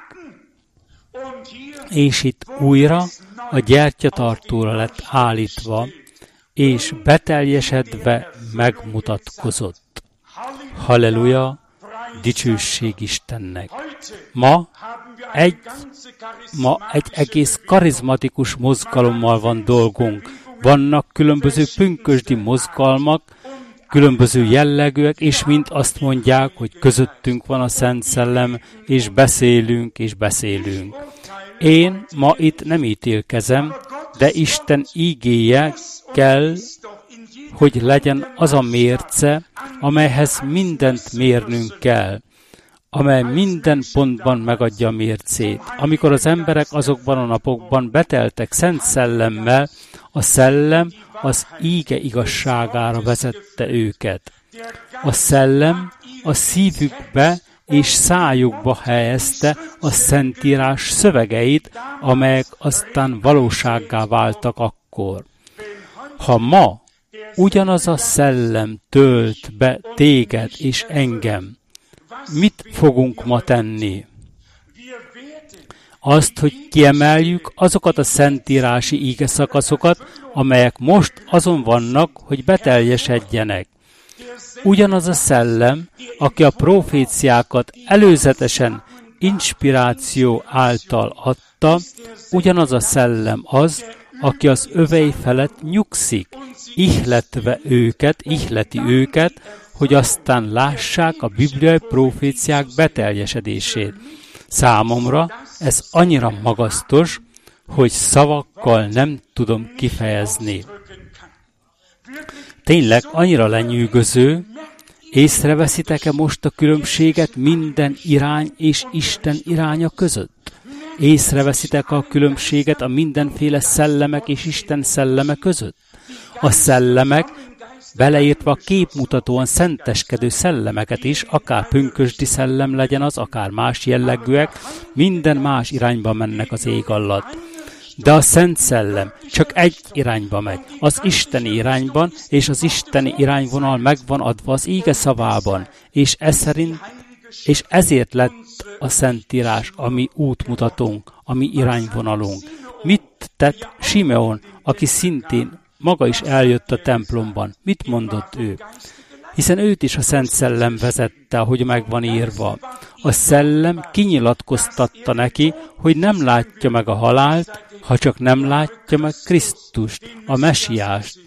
És itt újra a gyertyatartóra lett állítva, és beteljesedve megmutatkozott. Halleluja, dicsőség Istennek! Ma egy egész karizmatikus mozgalommal van dolgunk. Vannak különböző pünkösdi mozgalmak, különböző jellegűek, és mind azt mondják, hogy közöttünk van a Szent Szellem, és beszélünk. Én ma itt nem ítélkezem, de Isten ígéje kell, hogy legyen az a mérce, amelyhez mindent mérnünk kell, amely minden pontban megadja a mércét. Amikor az emberek azokban a napokban beteltek Szent Szellemmel, a Szellem az íge igazságára vezette őket. A Szellem a szívükbe és szájukba helyezte a Szentírás szövegeit, amelyek aztán valósággá váltak akkor. Ha ma ugyanaz a Szellem tölt be téged és engem, mit fogunk ma tenni? Azt, hogy kiemeljük azokat a szentírási ígeszakaszokat, amelyek most azon vannak, hogy beteljesedjenek. Ugyanaz a Szellem, aki a proféciákat előzetesen inspiráció által adta, ugyanaz a Szellem az, aki az övei felett nyugszik, ihleti őket, hogy aztán lássák a bibliai proféciák beteljesedését. Számomra ez annyira magasztos, hogy szavakkal nem tudom kifejezni. Tényleg annyira lenyűgöző, észreveszitek-e most a különbséget minden irány és Isten iránya között? Észreveszitek a különbséget a mindenféle szellemek és Isten szelleme között? A szellemek, beleértve a képmutatóan szenteskedő szellemeket is, akár pünkösdi szellem legyen az, akár más jellegűek, minden más irányba mennek az ég alatt. De a Szent Szellem csak egy irányba megy, az isteni irányban, és az isteni irányvonal megvan adva az íge szavában, és ezért lett a Szentírás a mi útmutatónk, a mi irányvonalunk. Mit tett Simeon, aki szintén maga is eljött a templomban? Mit mondott ő? Hiszen őt is a Szent Szellem vezette, ahogy meg van írva. A Szellem kinyilatkoztatta neki, hogy nem látja meg a halált, ha csak nem látja meg Krisztust, a Mesiást.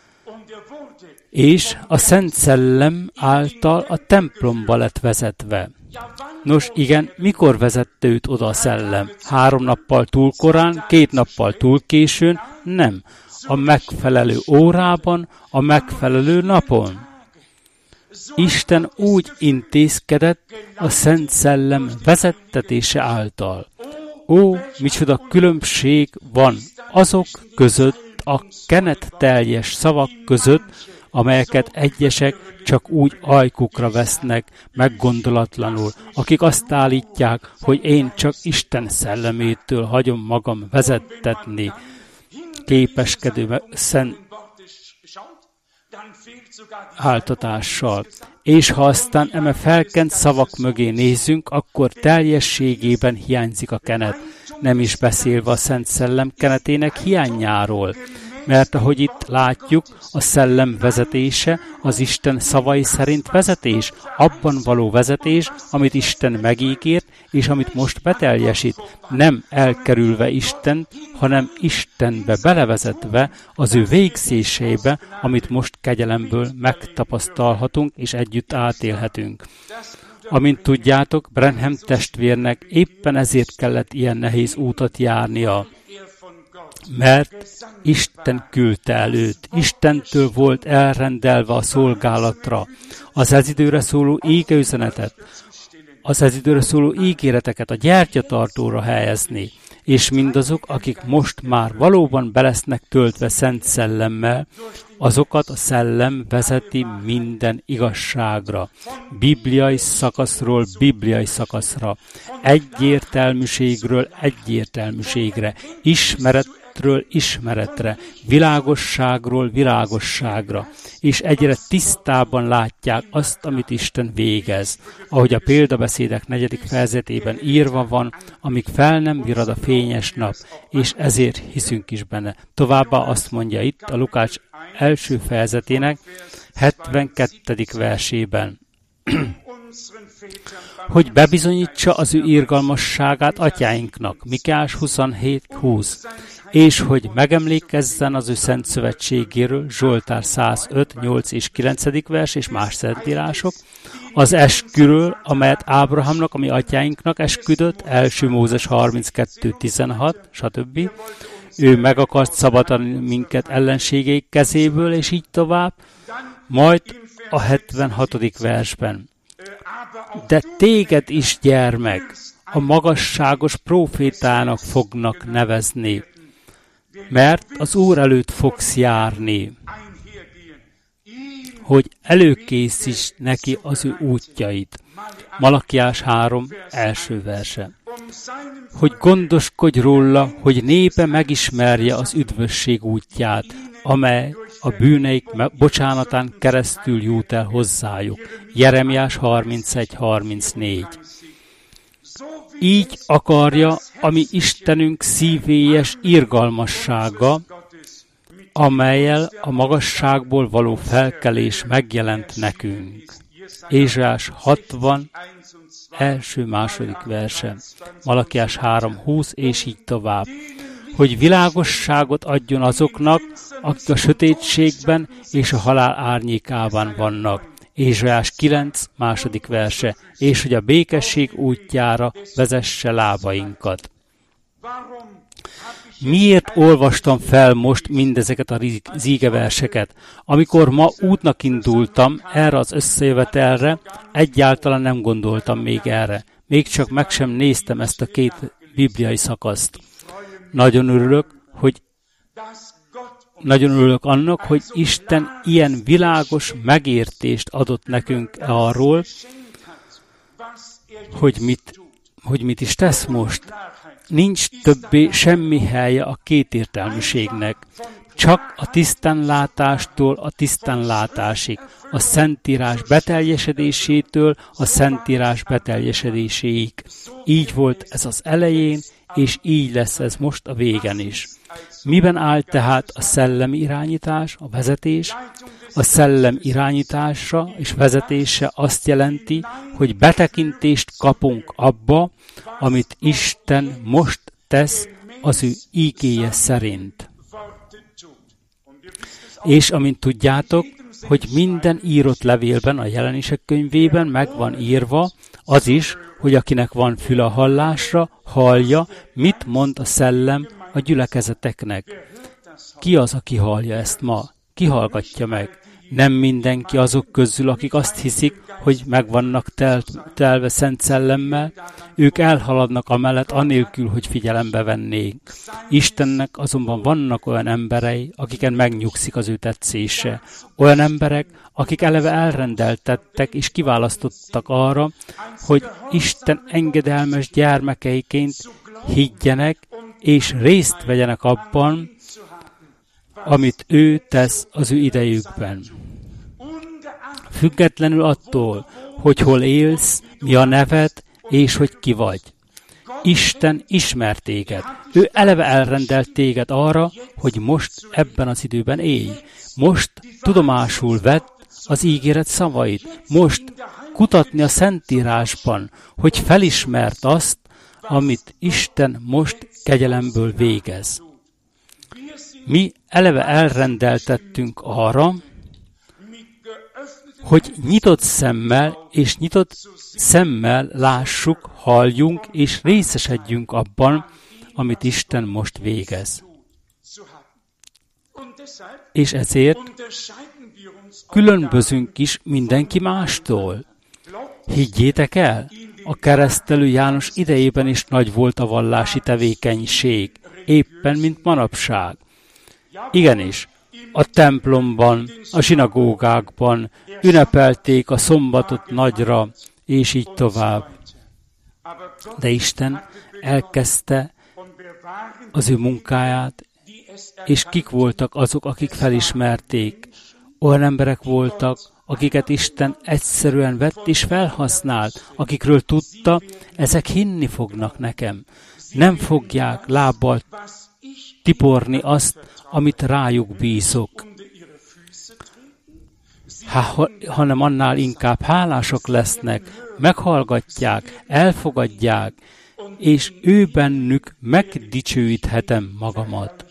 És a Szent Szellem által a templomba lett vezetve. Nos igen, mikor vezette őt oda a Szellem? 3 nappal túl korán, 2 nappal túl későn? Nem. A megfelelő órában, a megfelelő napon. Isten úgy intézkedett a Szent Szellem vezettetése által. Ó, micsoda különbség van azok között, a kenetteljes szavak között, amelyeket egyesek csak úgy ajkukra vesznek, meggondolatlanul, akik azt állítják, hogy én csak Isten szellemétől hagyom magam vezettetni, képeskedő szent áltatással. És ha aztán eme felkent szavak mögé nézünk, akkor teljességében hiányzik a kenet, nem is beszélve a Szent Szellem kenetének hiányáról. Mert ahogy itt látjuk, a szellem vezetése az Isten szavai szerint vezetés, abban való vezetés, amit Isten megígért, és amit most beteljesít, nem elkerülve Istent, hanem Istenbe belevezetve az ő végzésébe, amit most kegyelemből megtapasztalhatunk, és együtt átélhetünk. Amint tudjátok, Branham testvérnek éppen ezért kellett ilyen nehéz útat járnia, mert Isten küldte el őt. Istentől volt elrendelve a szolgálatra, az ez időre szóló égeüzenetet, az ez időre szóló ígéreteket a gyertyatartóra helyezni, és mindazok, akik most már valóban belesznek töltve Szent Szellemmel, azokat a Szellem vezeti minden igazságra, bibliai szakaszról bibliai szakaszra, egyértelműségről egyértelműségre, ismeretről ismeretre, világosságról világosságra, és egyre tisztában látják azt, amit Isten végez, ahogy a példabeszédek 4. fejezetében írva van, amíg fel nem virad a fényes nap, és ezért hiszünk is benne. Továbbá azt mondja itt a Lukács első fejezetének 72. versében, hogy bebizonyítsa az ő irgalmasságát atyáinknak, Mikeás 27:20, és hogy megemlékezzen az ő szent szövetségéről, Zsoltár 105, 8 és 9. vers, és más szentírások, az esküről, amelyet Ábrahámnak, ami atyáinknak esküdött, 1. Mózes 32, 16, stb. Ő meg akart szabadítani minket ellenségeik kezéből, és így tovább, majd a 76. versben. De téged is, gyermek, a magasságos prófétának fognak nevezni, mert az Úr előtt fogsz járni, hogy előkészíts neki az ő útjait. Malakiás 3. első verse. Hogy gondoskodj róla, hogy népe megismerje az üdvösség útját, amely a bűneik bocsánatán keresztül jut el hozzájuk. Jeremiás 31:34. Így akarja a mi Istenünk szívélyes irgalmassága, amellyel a magasságból való felkelés megjelent nekünk. Ézsaiás 60, első-második verse, Malakiás 3:20, és így tovább. Hogy világosságot adjon azoknak, akik a sötétségben és a halál árnyékában vannak, Ézsaiás 9, második verse, és hogy a békesség útjára vezesse lábainkat. Miért olvastam fel most mindezeket az ígeverseket? Amikor ma útnak indultam erre az összejövetelre, egyáltalán nem gondoltam még erre. Még csak meg sem néztem ezt a két bibliai szakaszt. Nagyon örülök annak, hogy Isten ilyen világos megértést adott nekünk arról, hogy mit is tesz most. Nincs többé semmi helye a kétértelműségnek. Csak a tisztánlátástól a tisztánlátásig, a Szentírás beteljesedésétől a Szentírás beteljesedéséig. Így volt ez az elején, és így lesz ez most a végen is. Miben áll tehát a szellemi irányítás, a vezetés? A szellem irányítása és vezetése azt jelenti, hogy betekintést kapunk abba, amit Isten most tesz az ő ígéje szerint. És amint tudjátok, hogy minden írott levélben, a Jelenések könyvében meg van írva, az is, hogy akinek van füle a hallásra, hallja, mit mond a szellem a gyülekezeteknek. Ki az, aki hallja ezt ma? Ki hallgatja meg? Nem mindenki azok közül, akik azt hiszik, hogy meg vannak telve Szent Szellemmel, ők elhaladnak amellett anélkül, hogy figyelembe vennék. Istennek azonban vannak olyan emberei, akiken megnyugszik az ő tetszése. Olyan emberek, akik eleve elrendeltettek és kiválasztottak arra, hogy Isten engedelmes gyermekeiként higgyenek és részt vegyenek abban, amit ő tesz az ő idejükben. Függetlenül attól, hogy hol élsz, mi a neved, és hogy ki vagy. Isten ismer téged. Ő eleve elrendelt téged arra, hogy most ebben az időben élj. Most tudomásul vedd az ígéret szavait. Most kutatni a Szentírásban, hogy felismerd azt, amit Isten most kegyelemből végez. Mi eleve elrendeltettünk arra, hogy nyitott szemmel és nyitott szemmel lássuk, halljunk és részesedjünk abban, amit Isten most végez. És ezért különbözünk is mindenki mástól. Higgyétek el, a keresztelő János idejében is nagy volt a vallási tevékenység, éppen mint manapság. Igenis, a templomban, a zsinagógákban ünnepelték a szombatot nagyra, és így tovább. De Isten elkezdte az ő munkáját, és kik voltak azok, akik felismerték? Olyan emberek voltak, akiket Isten egyszerűen vett és felhasznált, akikről tudta, ezek hinni fognak nekem. Nem fogják lábbal tiporni azt, amit rájuk bízok, hanem annál inkább hálások lesznek, meghallgatják, elfogadják, és ő bennük megdicsőíthetem magamat.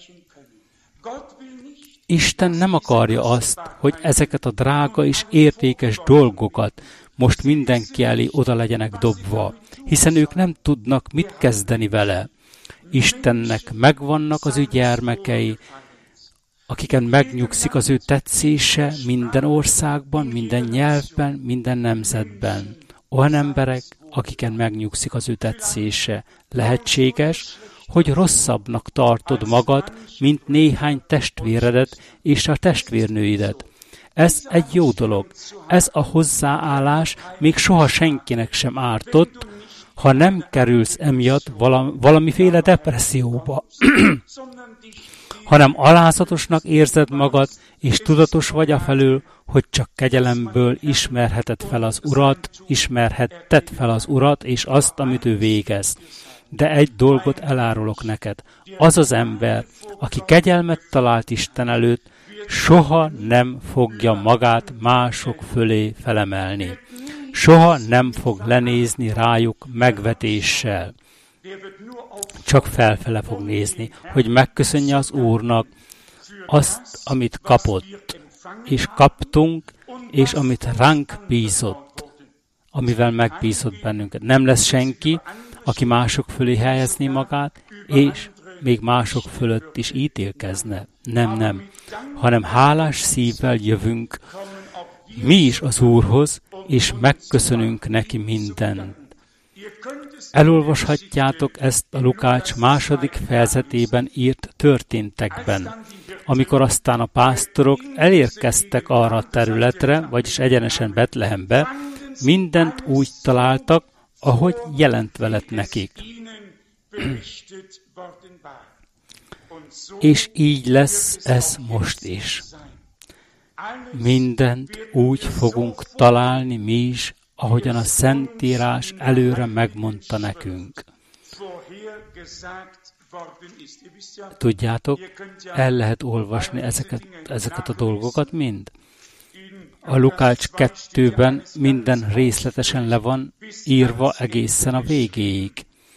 Isten nem akarja azt, hogy ezeket a drága és értékes dolgokat most mindenki elé oda legyenek dobva, hiszen ők nem tudnak mit kezdeni vele. Istennek megvannak az ő gyermekei, akiken megnyugszik az ő tetszése minden országban, minden nyelvben, minden nemzetben. Olyan emberek, akiken megnyugszik az ő tetszése. Lehetséges, hogy rosszabbnak tartod magad, mint néhány testvéredet és a testvérnőidet. Ez egy jó dolog. Ez a hozzáállás még soha senkinek sem ártott, ha nem kerülsz emiatt valamiféle depresszióba, hanem alázatosnak érzed magad, és tudatos vagy afelől, hogy csak kegyelemből ismerheted fel az Urat, és azt, amit ő végez. De egy dolgot elárulok neked. Az az ember, aki kegyelmet talált Isten előtt, soha nem fogja magát mások fölé felemelni. Soha nem fog lenézni rájuk megvetéssel. Csak felfele fog nézni, hogy megköszönje az Úrnak azt, amit kapott. És kaptunk, és amit ránk bízott, amivel megbízott bennünket. Nem lesz senki, aki mások fölé helyezni magát, és még mások fölött is ítélkezne. Nem, hanem hálás szívvel jövünk mi is az Úrhoz, és megköszönünk neki mindent. Elolvashatjátok ezt a Lukács 2. fejezetében írt történtekben, amikor aztán a pásztorok elérkeztek arra a területre, vagyis egyenesen Betlehembe, mindent úgy találtak, ahogy jelentve lett nekik. És így lesz ez most is. Mindent úgy fogunk találni mi is, ahogyan a Szentírás előre megmondta nekünk. Tudjátok, el lehet olvasni ezeket a dolgokat mind. A Lukács 2-ben minden részletesen le van írva egészen a végéig.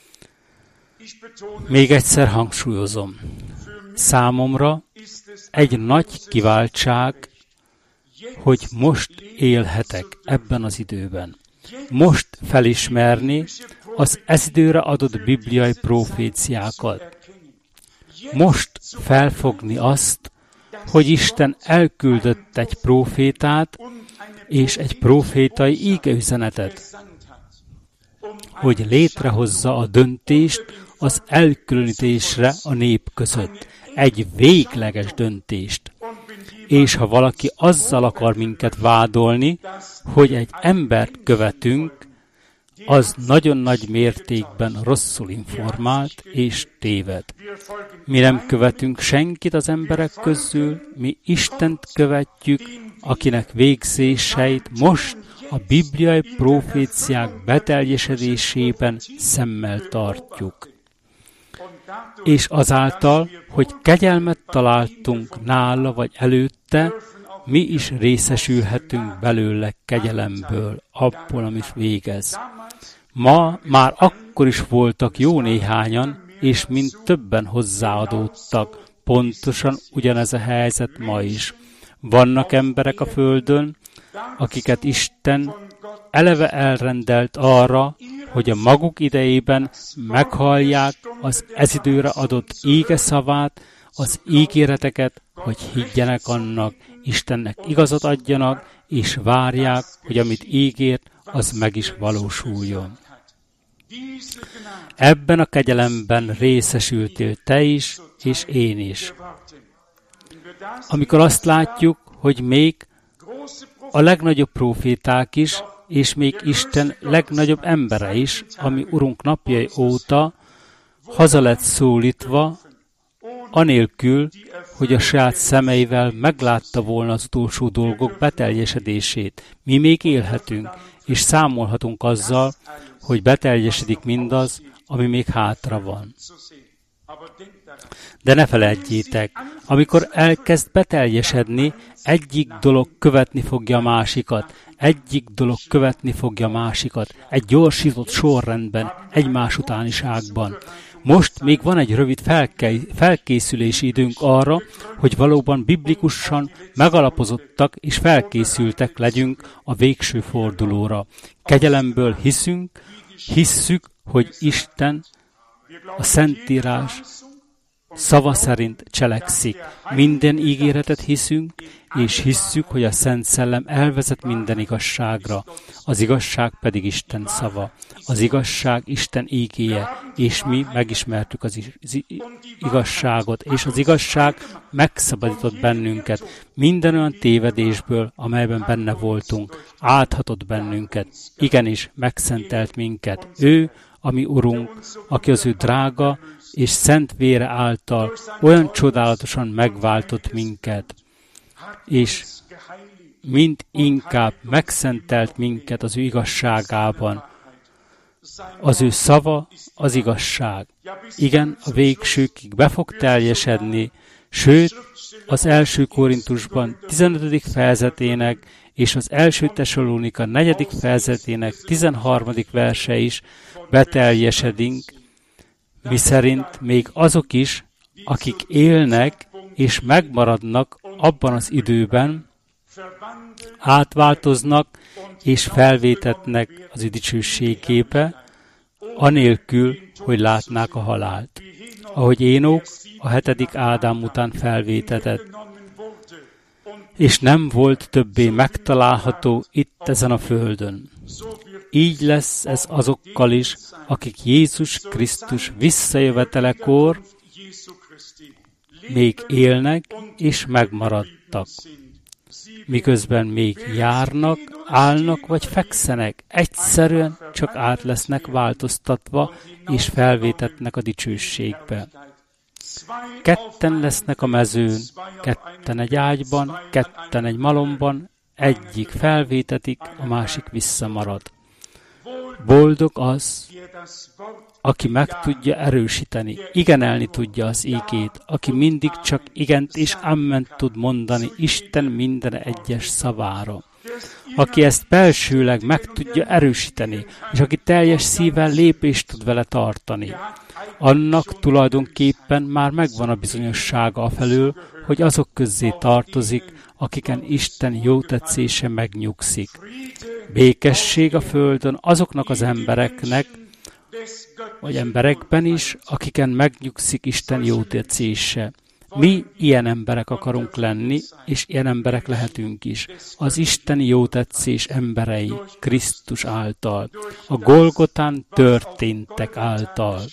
Még egyszer hangsúlyozom. Számomra egy nagy kiváltság, hogy most élhetek ebben az időben. Most felismerni az ez időre adott bibliai proféciákat. Most felfogni azt, hogy Isten elküldött egy prófétát és egy prófétai ígeüzenetet, hogy létrehozza a döntést az elkülönítésre a nép között. Egy végleges döntést. És ha valaki azzal akar minket vádolni, hogy egy embert követünk, az nagyon nagy mértékben rosszul informált és téved. Mi nem követünk senkit az emberek közül, mi Istent követjük, akinek végzéseit most a bibliai proféciák beteljesedésében szemmel tartjuk. És azáltal, hogy kegyelmet találtunk nála vagy előtte, mi is részesülhetünk belőle kegyelemből, abból, amit végez. Ma már akkor is voltak jó néhányan, és mind többen hozzáadódtak. Pontosan ugyanez a helyzet ma is. Vannak emberek a földön, akiket Isten eleve elrendelt arra, hogy a maguk idejében meghallják az ez időre adott íge szavát, az ígéreteket, hogy higgyenek annak, Istennek igazat adjanak, és várják, hogy amit ígért, az meg is valósuljon. Ebben a kegyelemben részesültél te is, és én is. Amikor azt látjuk, hogy még a legnagyobb próféták is, és még Isten legnagyobb embere is, ami Urunk napjai óta haza lett szólítva, anélkül, hogy a saját szemeivel meglátta volna az utolsó dolgok beteljesedését. Mi még élhetünk, és számolhatunk azzal, hogy beteljesedik mindaz, ami még hátra van. De ne feledjétek, amikor elkezd beteljesedni, egyik dolog követni fogja a másikat, egy gyorsított sorrendben, egymás utániságban. Most még van egy rövid felkészülési időnk arra, hogy valóban biblikusan megalapozottak és felkészültek legyünk a végső fordulóra. Kegyelemből hisszük, hogy Isten a Szentírás szava szerint cselekszik. Minden ígéretet hiszünk, és hisszük, hogy a Szent Szellem elvezet minden igazságra. Az igazság pedig Isten szava. Az igazság Isten ígéje, és mi megismertük az igazságot, és az igazság megszabadított bennünket minden olyan tévedésből, amelyben benne voltunk. Áthatott bennünket, igenis megszentelt minket. Ő, a mi Urunk, aki az ő drága és szent vére által olyan csodálatosan megváltott minket, és mind inkább megszentelt minket az ő igazságában. Az ő szava az igazság. Igen, a végsőkig be fog teljesedni, sőt, az első Korintusban 15. fejezetének és az első Tesalónika 4. fejezetének 13. verse is beteljesedik, miszerint még azok is, akik élnek és megmaradnak abban az időben, átváltoznak és felvétetnek az ő dicsőségébe, anélkül, hogy látnák a halált. Ahogy Énok a 7. Ádám után felvétetett, és nem volt többé megtalálható itt ezen a földön. Így lesz ez azokkal is, akik Jézus Krisztus visszajövetelekor még élnek és megmaradtak. Miközben még járnak, állnak vagy fekszenek, egyszerűen csak át lesznek változtatva és felvétetnek a dicsőségbe. Ketten lesznek a mezőn, ketten egy ágyban, ketten egy malomban, egyik felvétetik, a másik visszamarad. Boldog az, aki meg tudja erősíteni, igenelni tudja az ígét, aki mindig csak igent és amment tud mondani Isten minden egyes szavára. Aki ezt belsőleg meg tudja erősíteni, és aki teljes szívvel lépést tud vele tartani. Annak tulajdonképpen már megvan a bizonyossága afelől, hogy azok közzé tartozik, akiken Isten jótetszése megnyugszik. Békesség a földön azoknak az embereknek, vagy emberekben is, akiken megnyugszik Isten jótetszése. Mi ilyen emberek akarunk lenni, és ilyen emberek lehetünk is. Az isteni jótetszés emberei, Krisztus által, a Golgotán történtek által.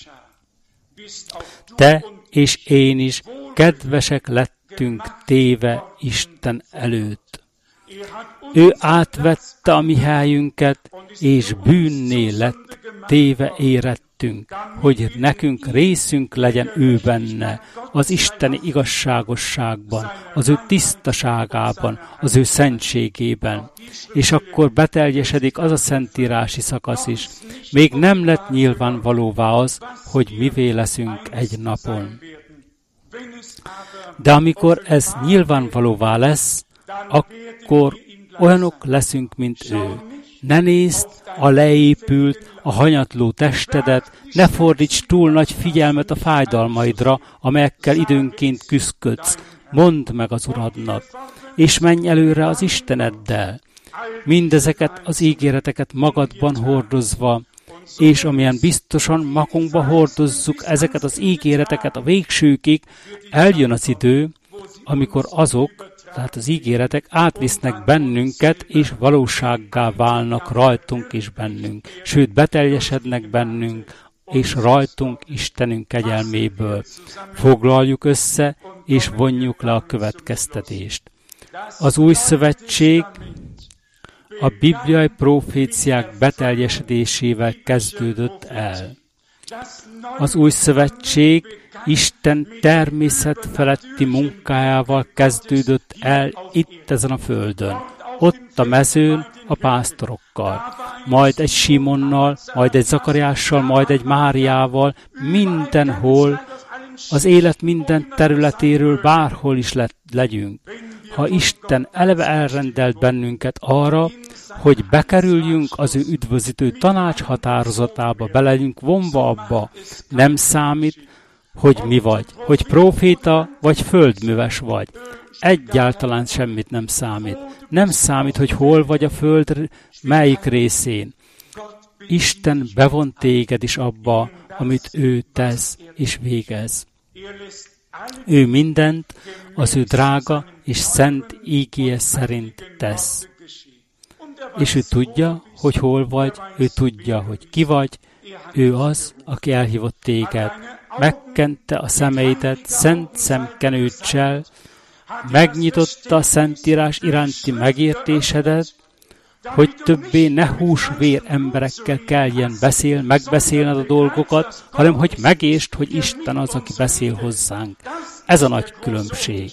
Te és én is kedvesek lettünk téve Isten előtt. Ő átvette a mi helyünket, és bűnné lett téve érettünk, hogy nekünk részünk legyen ő benne, az isteni igazságosságban, az ő tisztaságában, az ő szentségében. És akkor beteljesedik az a szentírási szakasz is. Még nem lett nyilvánvalóvá az, hogy mivé leszünk egy napon. De amikor ez nyilvánvalóvá lesz, akkor olyanok leszünk, mint ő. Ne nézd a leépült, a hanyatló testedet, ne fordíts túl nagy figyelmet a fájdalmaidra, amelyekkel időnként küszködsz. Mondd meg az Uradnak, és menj előre az Isteneddel. Mindezeket az ígéreteket magadban hordozva, és amilyen biztosan magunkba hordozzuk ezeket az ígéreteket a végsőkig, eljön az idő, amikor azok, tehát az ígéretek átvisznek bennünket, és valósággá válnak rajtunk és bennünk. Sőt, beteljesednek bennünk, és rajtunk Istenünk kegyelméből. Foglaljuk össze, és vonjuk le a következtetést. Az új szövetség a bibliai proféciák beteljesedésével kezdődött el. Az új szövetség Isten természet feletti munkájával kezdődött el itt ezen a földön. Ott a mezőn a pásztorokkal, majd egy Simonnal, majd egy Zakariással, majd egy Máriával, mindenhol, az élet minden területéről bárhol is legyünk. Ha Isten eleve elrendelt bennünket arra, hogy bekerüljünk az ő üdvözítő tanács határozatába, be legyünk vonva abba, nem számít, hogy mi vagy, hogy próféta vagy földműves vagy. Egyáltalán semmit nem számít. Nem számít, hogy hol vagy a föld melyik részén. Isten bevon téged is abba, amit ő tesz és végez. Ő mindent az ő drága és szent ígéje szerint tesz. És ő tudja, hogy hol vagy, ő tudja, hogy ki vagy, ő az, aki elhívott téged. Megkente a szemeidet szent szemkenőccsel, megnyitotta a Szentírás iránti megértésedet, hogy többé ne hús-vér emberekkel kelljen megbeszélned a dolgokat, hanem hogy megértsd, hogy Isten az, aki beszél hozzánk. Ez a nagy különbség.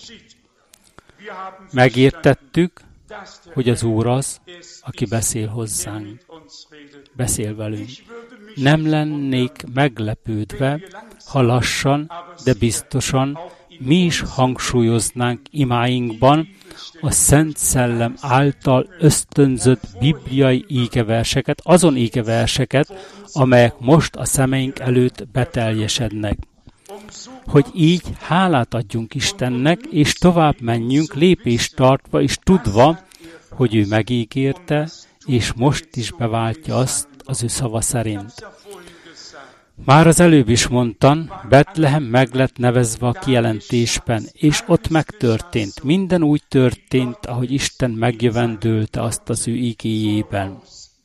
Megértettük, hogy az Úr az, aki beszél hozzánk, beszél velünk. Nem lennék meglepődve, ha lassan, de biztosan mi is hangsúlyoznánk imáinkban a Szent Szellem által ösztönzött bibliai ígeverseket, azon ígeverseket, amelyek most a szemeink előtt beteljesednek. Hogy így hálát adjunk Istennek, és tovább menjünk lépést tartva és tudva, hogy ő megígérte, és most is beváltja azt az ő szava szerint. Már az előbb is mondtam, Betlehem meg lett nevezve a kijelentésben, és ott megtörtént. Minden úgy történt, ahogy Isten megjövendőlte azt az ő igéjében.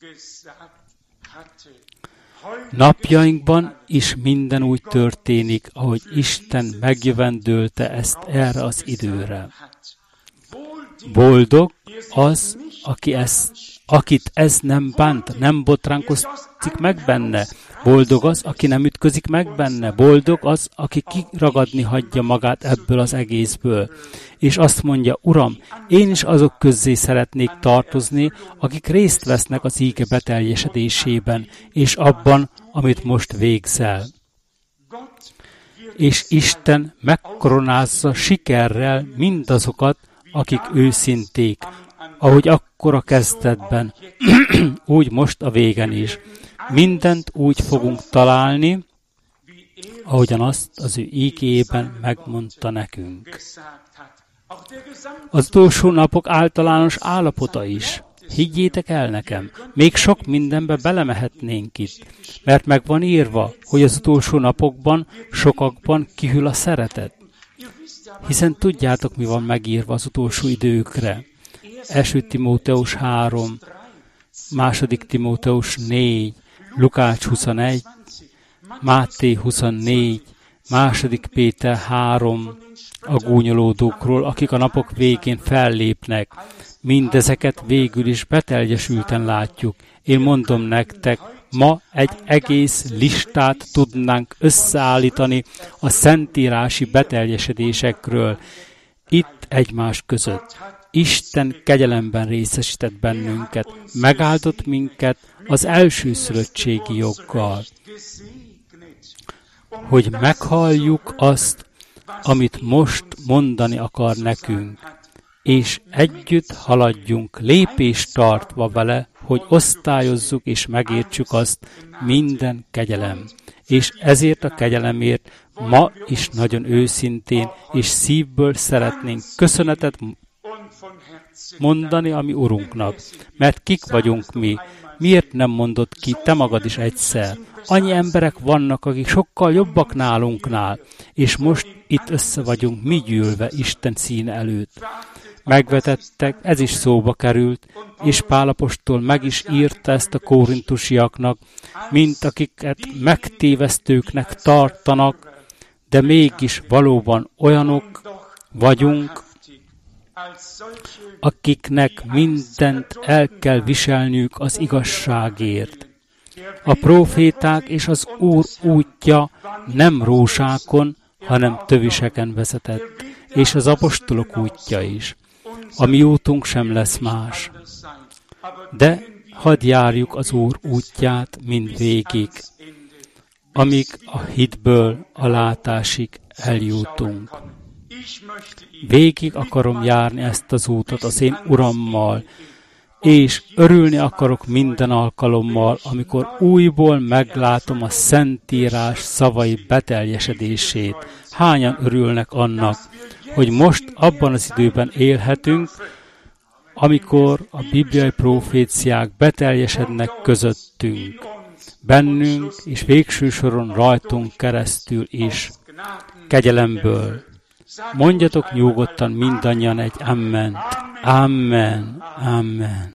Napjainkban is minden úgy történik, ahogy Isten megjövendőlte ezt erre az időre. Boldog az, akit ez nem bánt, nem botránkoztik meg benne. Boldog az, aki nem ütközik meg benne. Boldog az, aki kiragadni hagyja magát ebből az egészből. És azt mondja, Uram, én is azok közzé szeretnék tartozni, akik részt vesznek az íge beteljesedésében, és abban, amit most végzel. És Isten megkoronázza sikerrel mindazokat, akik őszinték, ahogy akkor a kezdetben, úgy most a végen is. Mindent úgy fogunk találni, ahogyan azt az ő ígében megmondta nekünk. Az utolsó napok általános állapota is. Higgyétek el nekem, még sok mindenbe belemehetnénk itt, mert meg van írva, hogy az utolsó napokban sokakban kihűl a szeretet. Hiszen tudjátok, mi van megírva az utolsó időkre. 1. Timóteus 3, 2. Timóteus 4, Lukács 21, Máté 24, 2. Péter 3, a gúnyolódókról, akik a napok végén fellépnek. Mindezeket végül is beteljesülten látjuk. Én mondom nektek, ma egy egész listát tudnánk összeállítani a szentírási beteljesedésekről, itt egymás között. Isten kegyelemben részesített bennünket, megáldott minket az elsőszülöttségi joggal, hogy meghalljuk azt, amit most mondani akar nekünk, és együtt haladjunk lépést tartva vele, hogy osztályozzuk és megértsük azt minden kegyelem. És ezért a kegyelemért ma is nagyon őszintén és szívből szeretnénk köszönetet mondani a mi Urunknak. Mert kik vagyunk mi? Miért nem mondod ki te magad is egyszer? Annyi emberek vannak, akik sokkal jobbak nálunknál, és most itt össze vagyunk mi gyűlve Isten színe előtt. Megvetettek, ez is szóba került, és Pál apostol meg is írta ezt a korintusiaknak, mint akiket megtévesztőknek tartanak, de mégis valóban olyanok vagyunk, akiknek mindent el kell viselniük az igazságért. A próféták és az Úr útja nem rózsákon, hanem töviseken vezetett, és az apostolok útja is. A mi útunk sem lesz más. De hadd járjuk az Úr útját mindvégig, amíg a hitből a látásig eljutunk. Végig akarom járni ezt az útot az én Urammal, és örülni akarok minden alkalommal, amikor újból meglátom a Szentírás szavai beteljesedését. Hányan örülnek annak, hogy most abban az időben élhetünk, amikor a bibliai proféciák beteljesednek közöttünk, bennünk és végső soron rajtunk keresztül is, kegyelemből. Mondjatok nyugodtan mindannyian egy amen. Amen. Amen.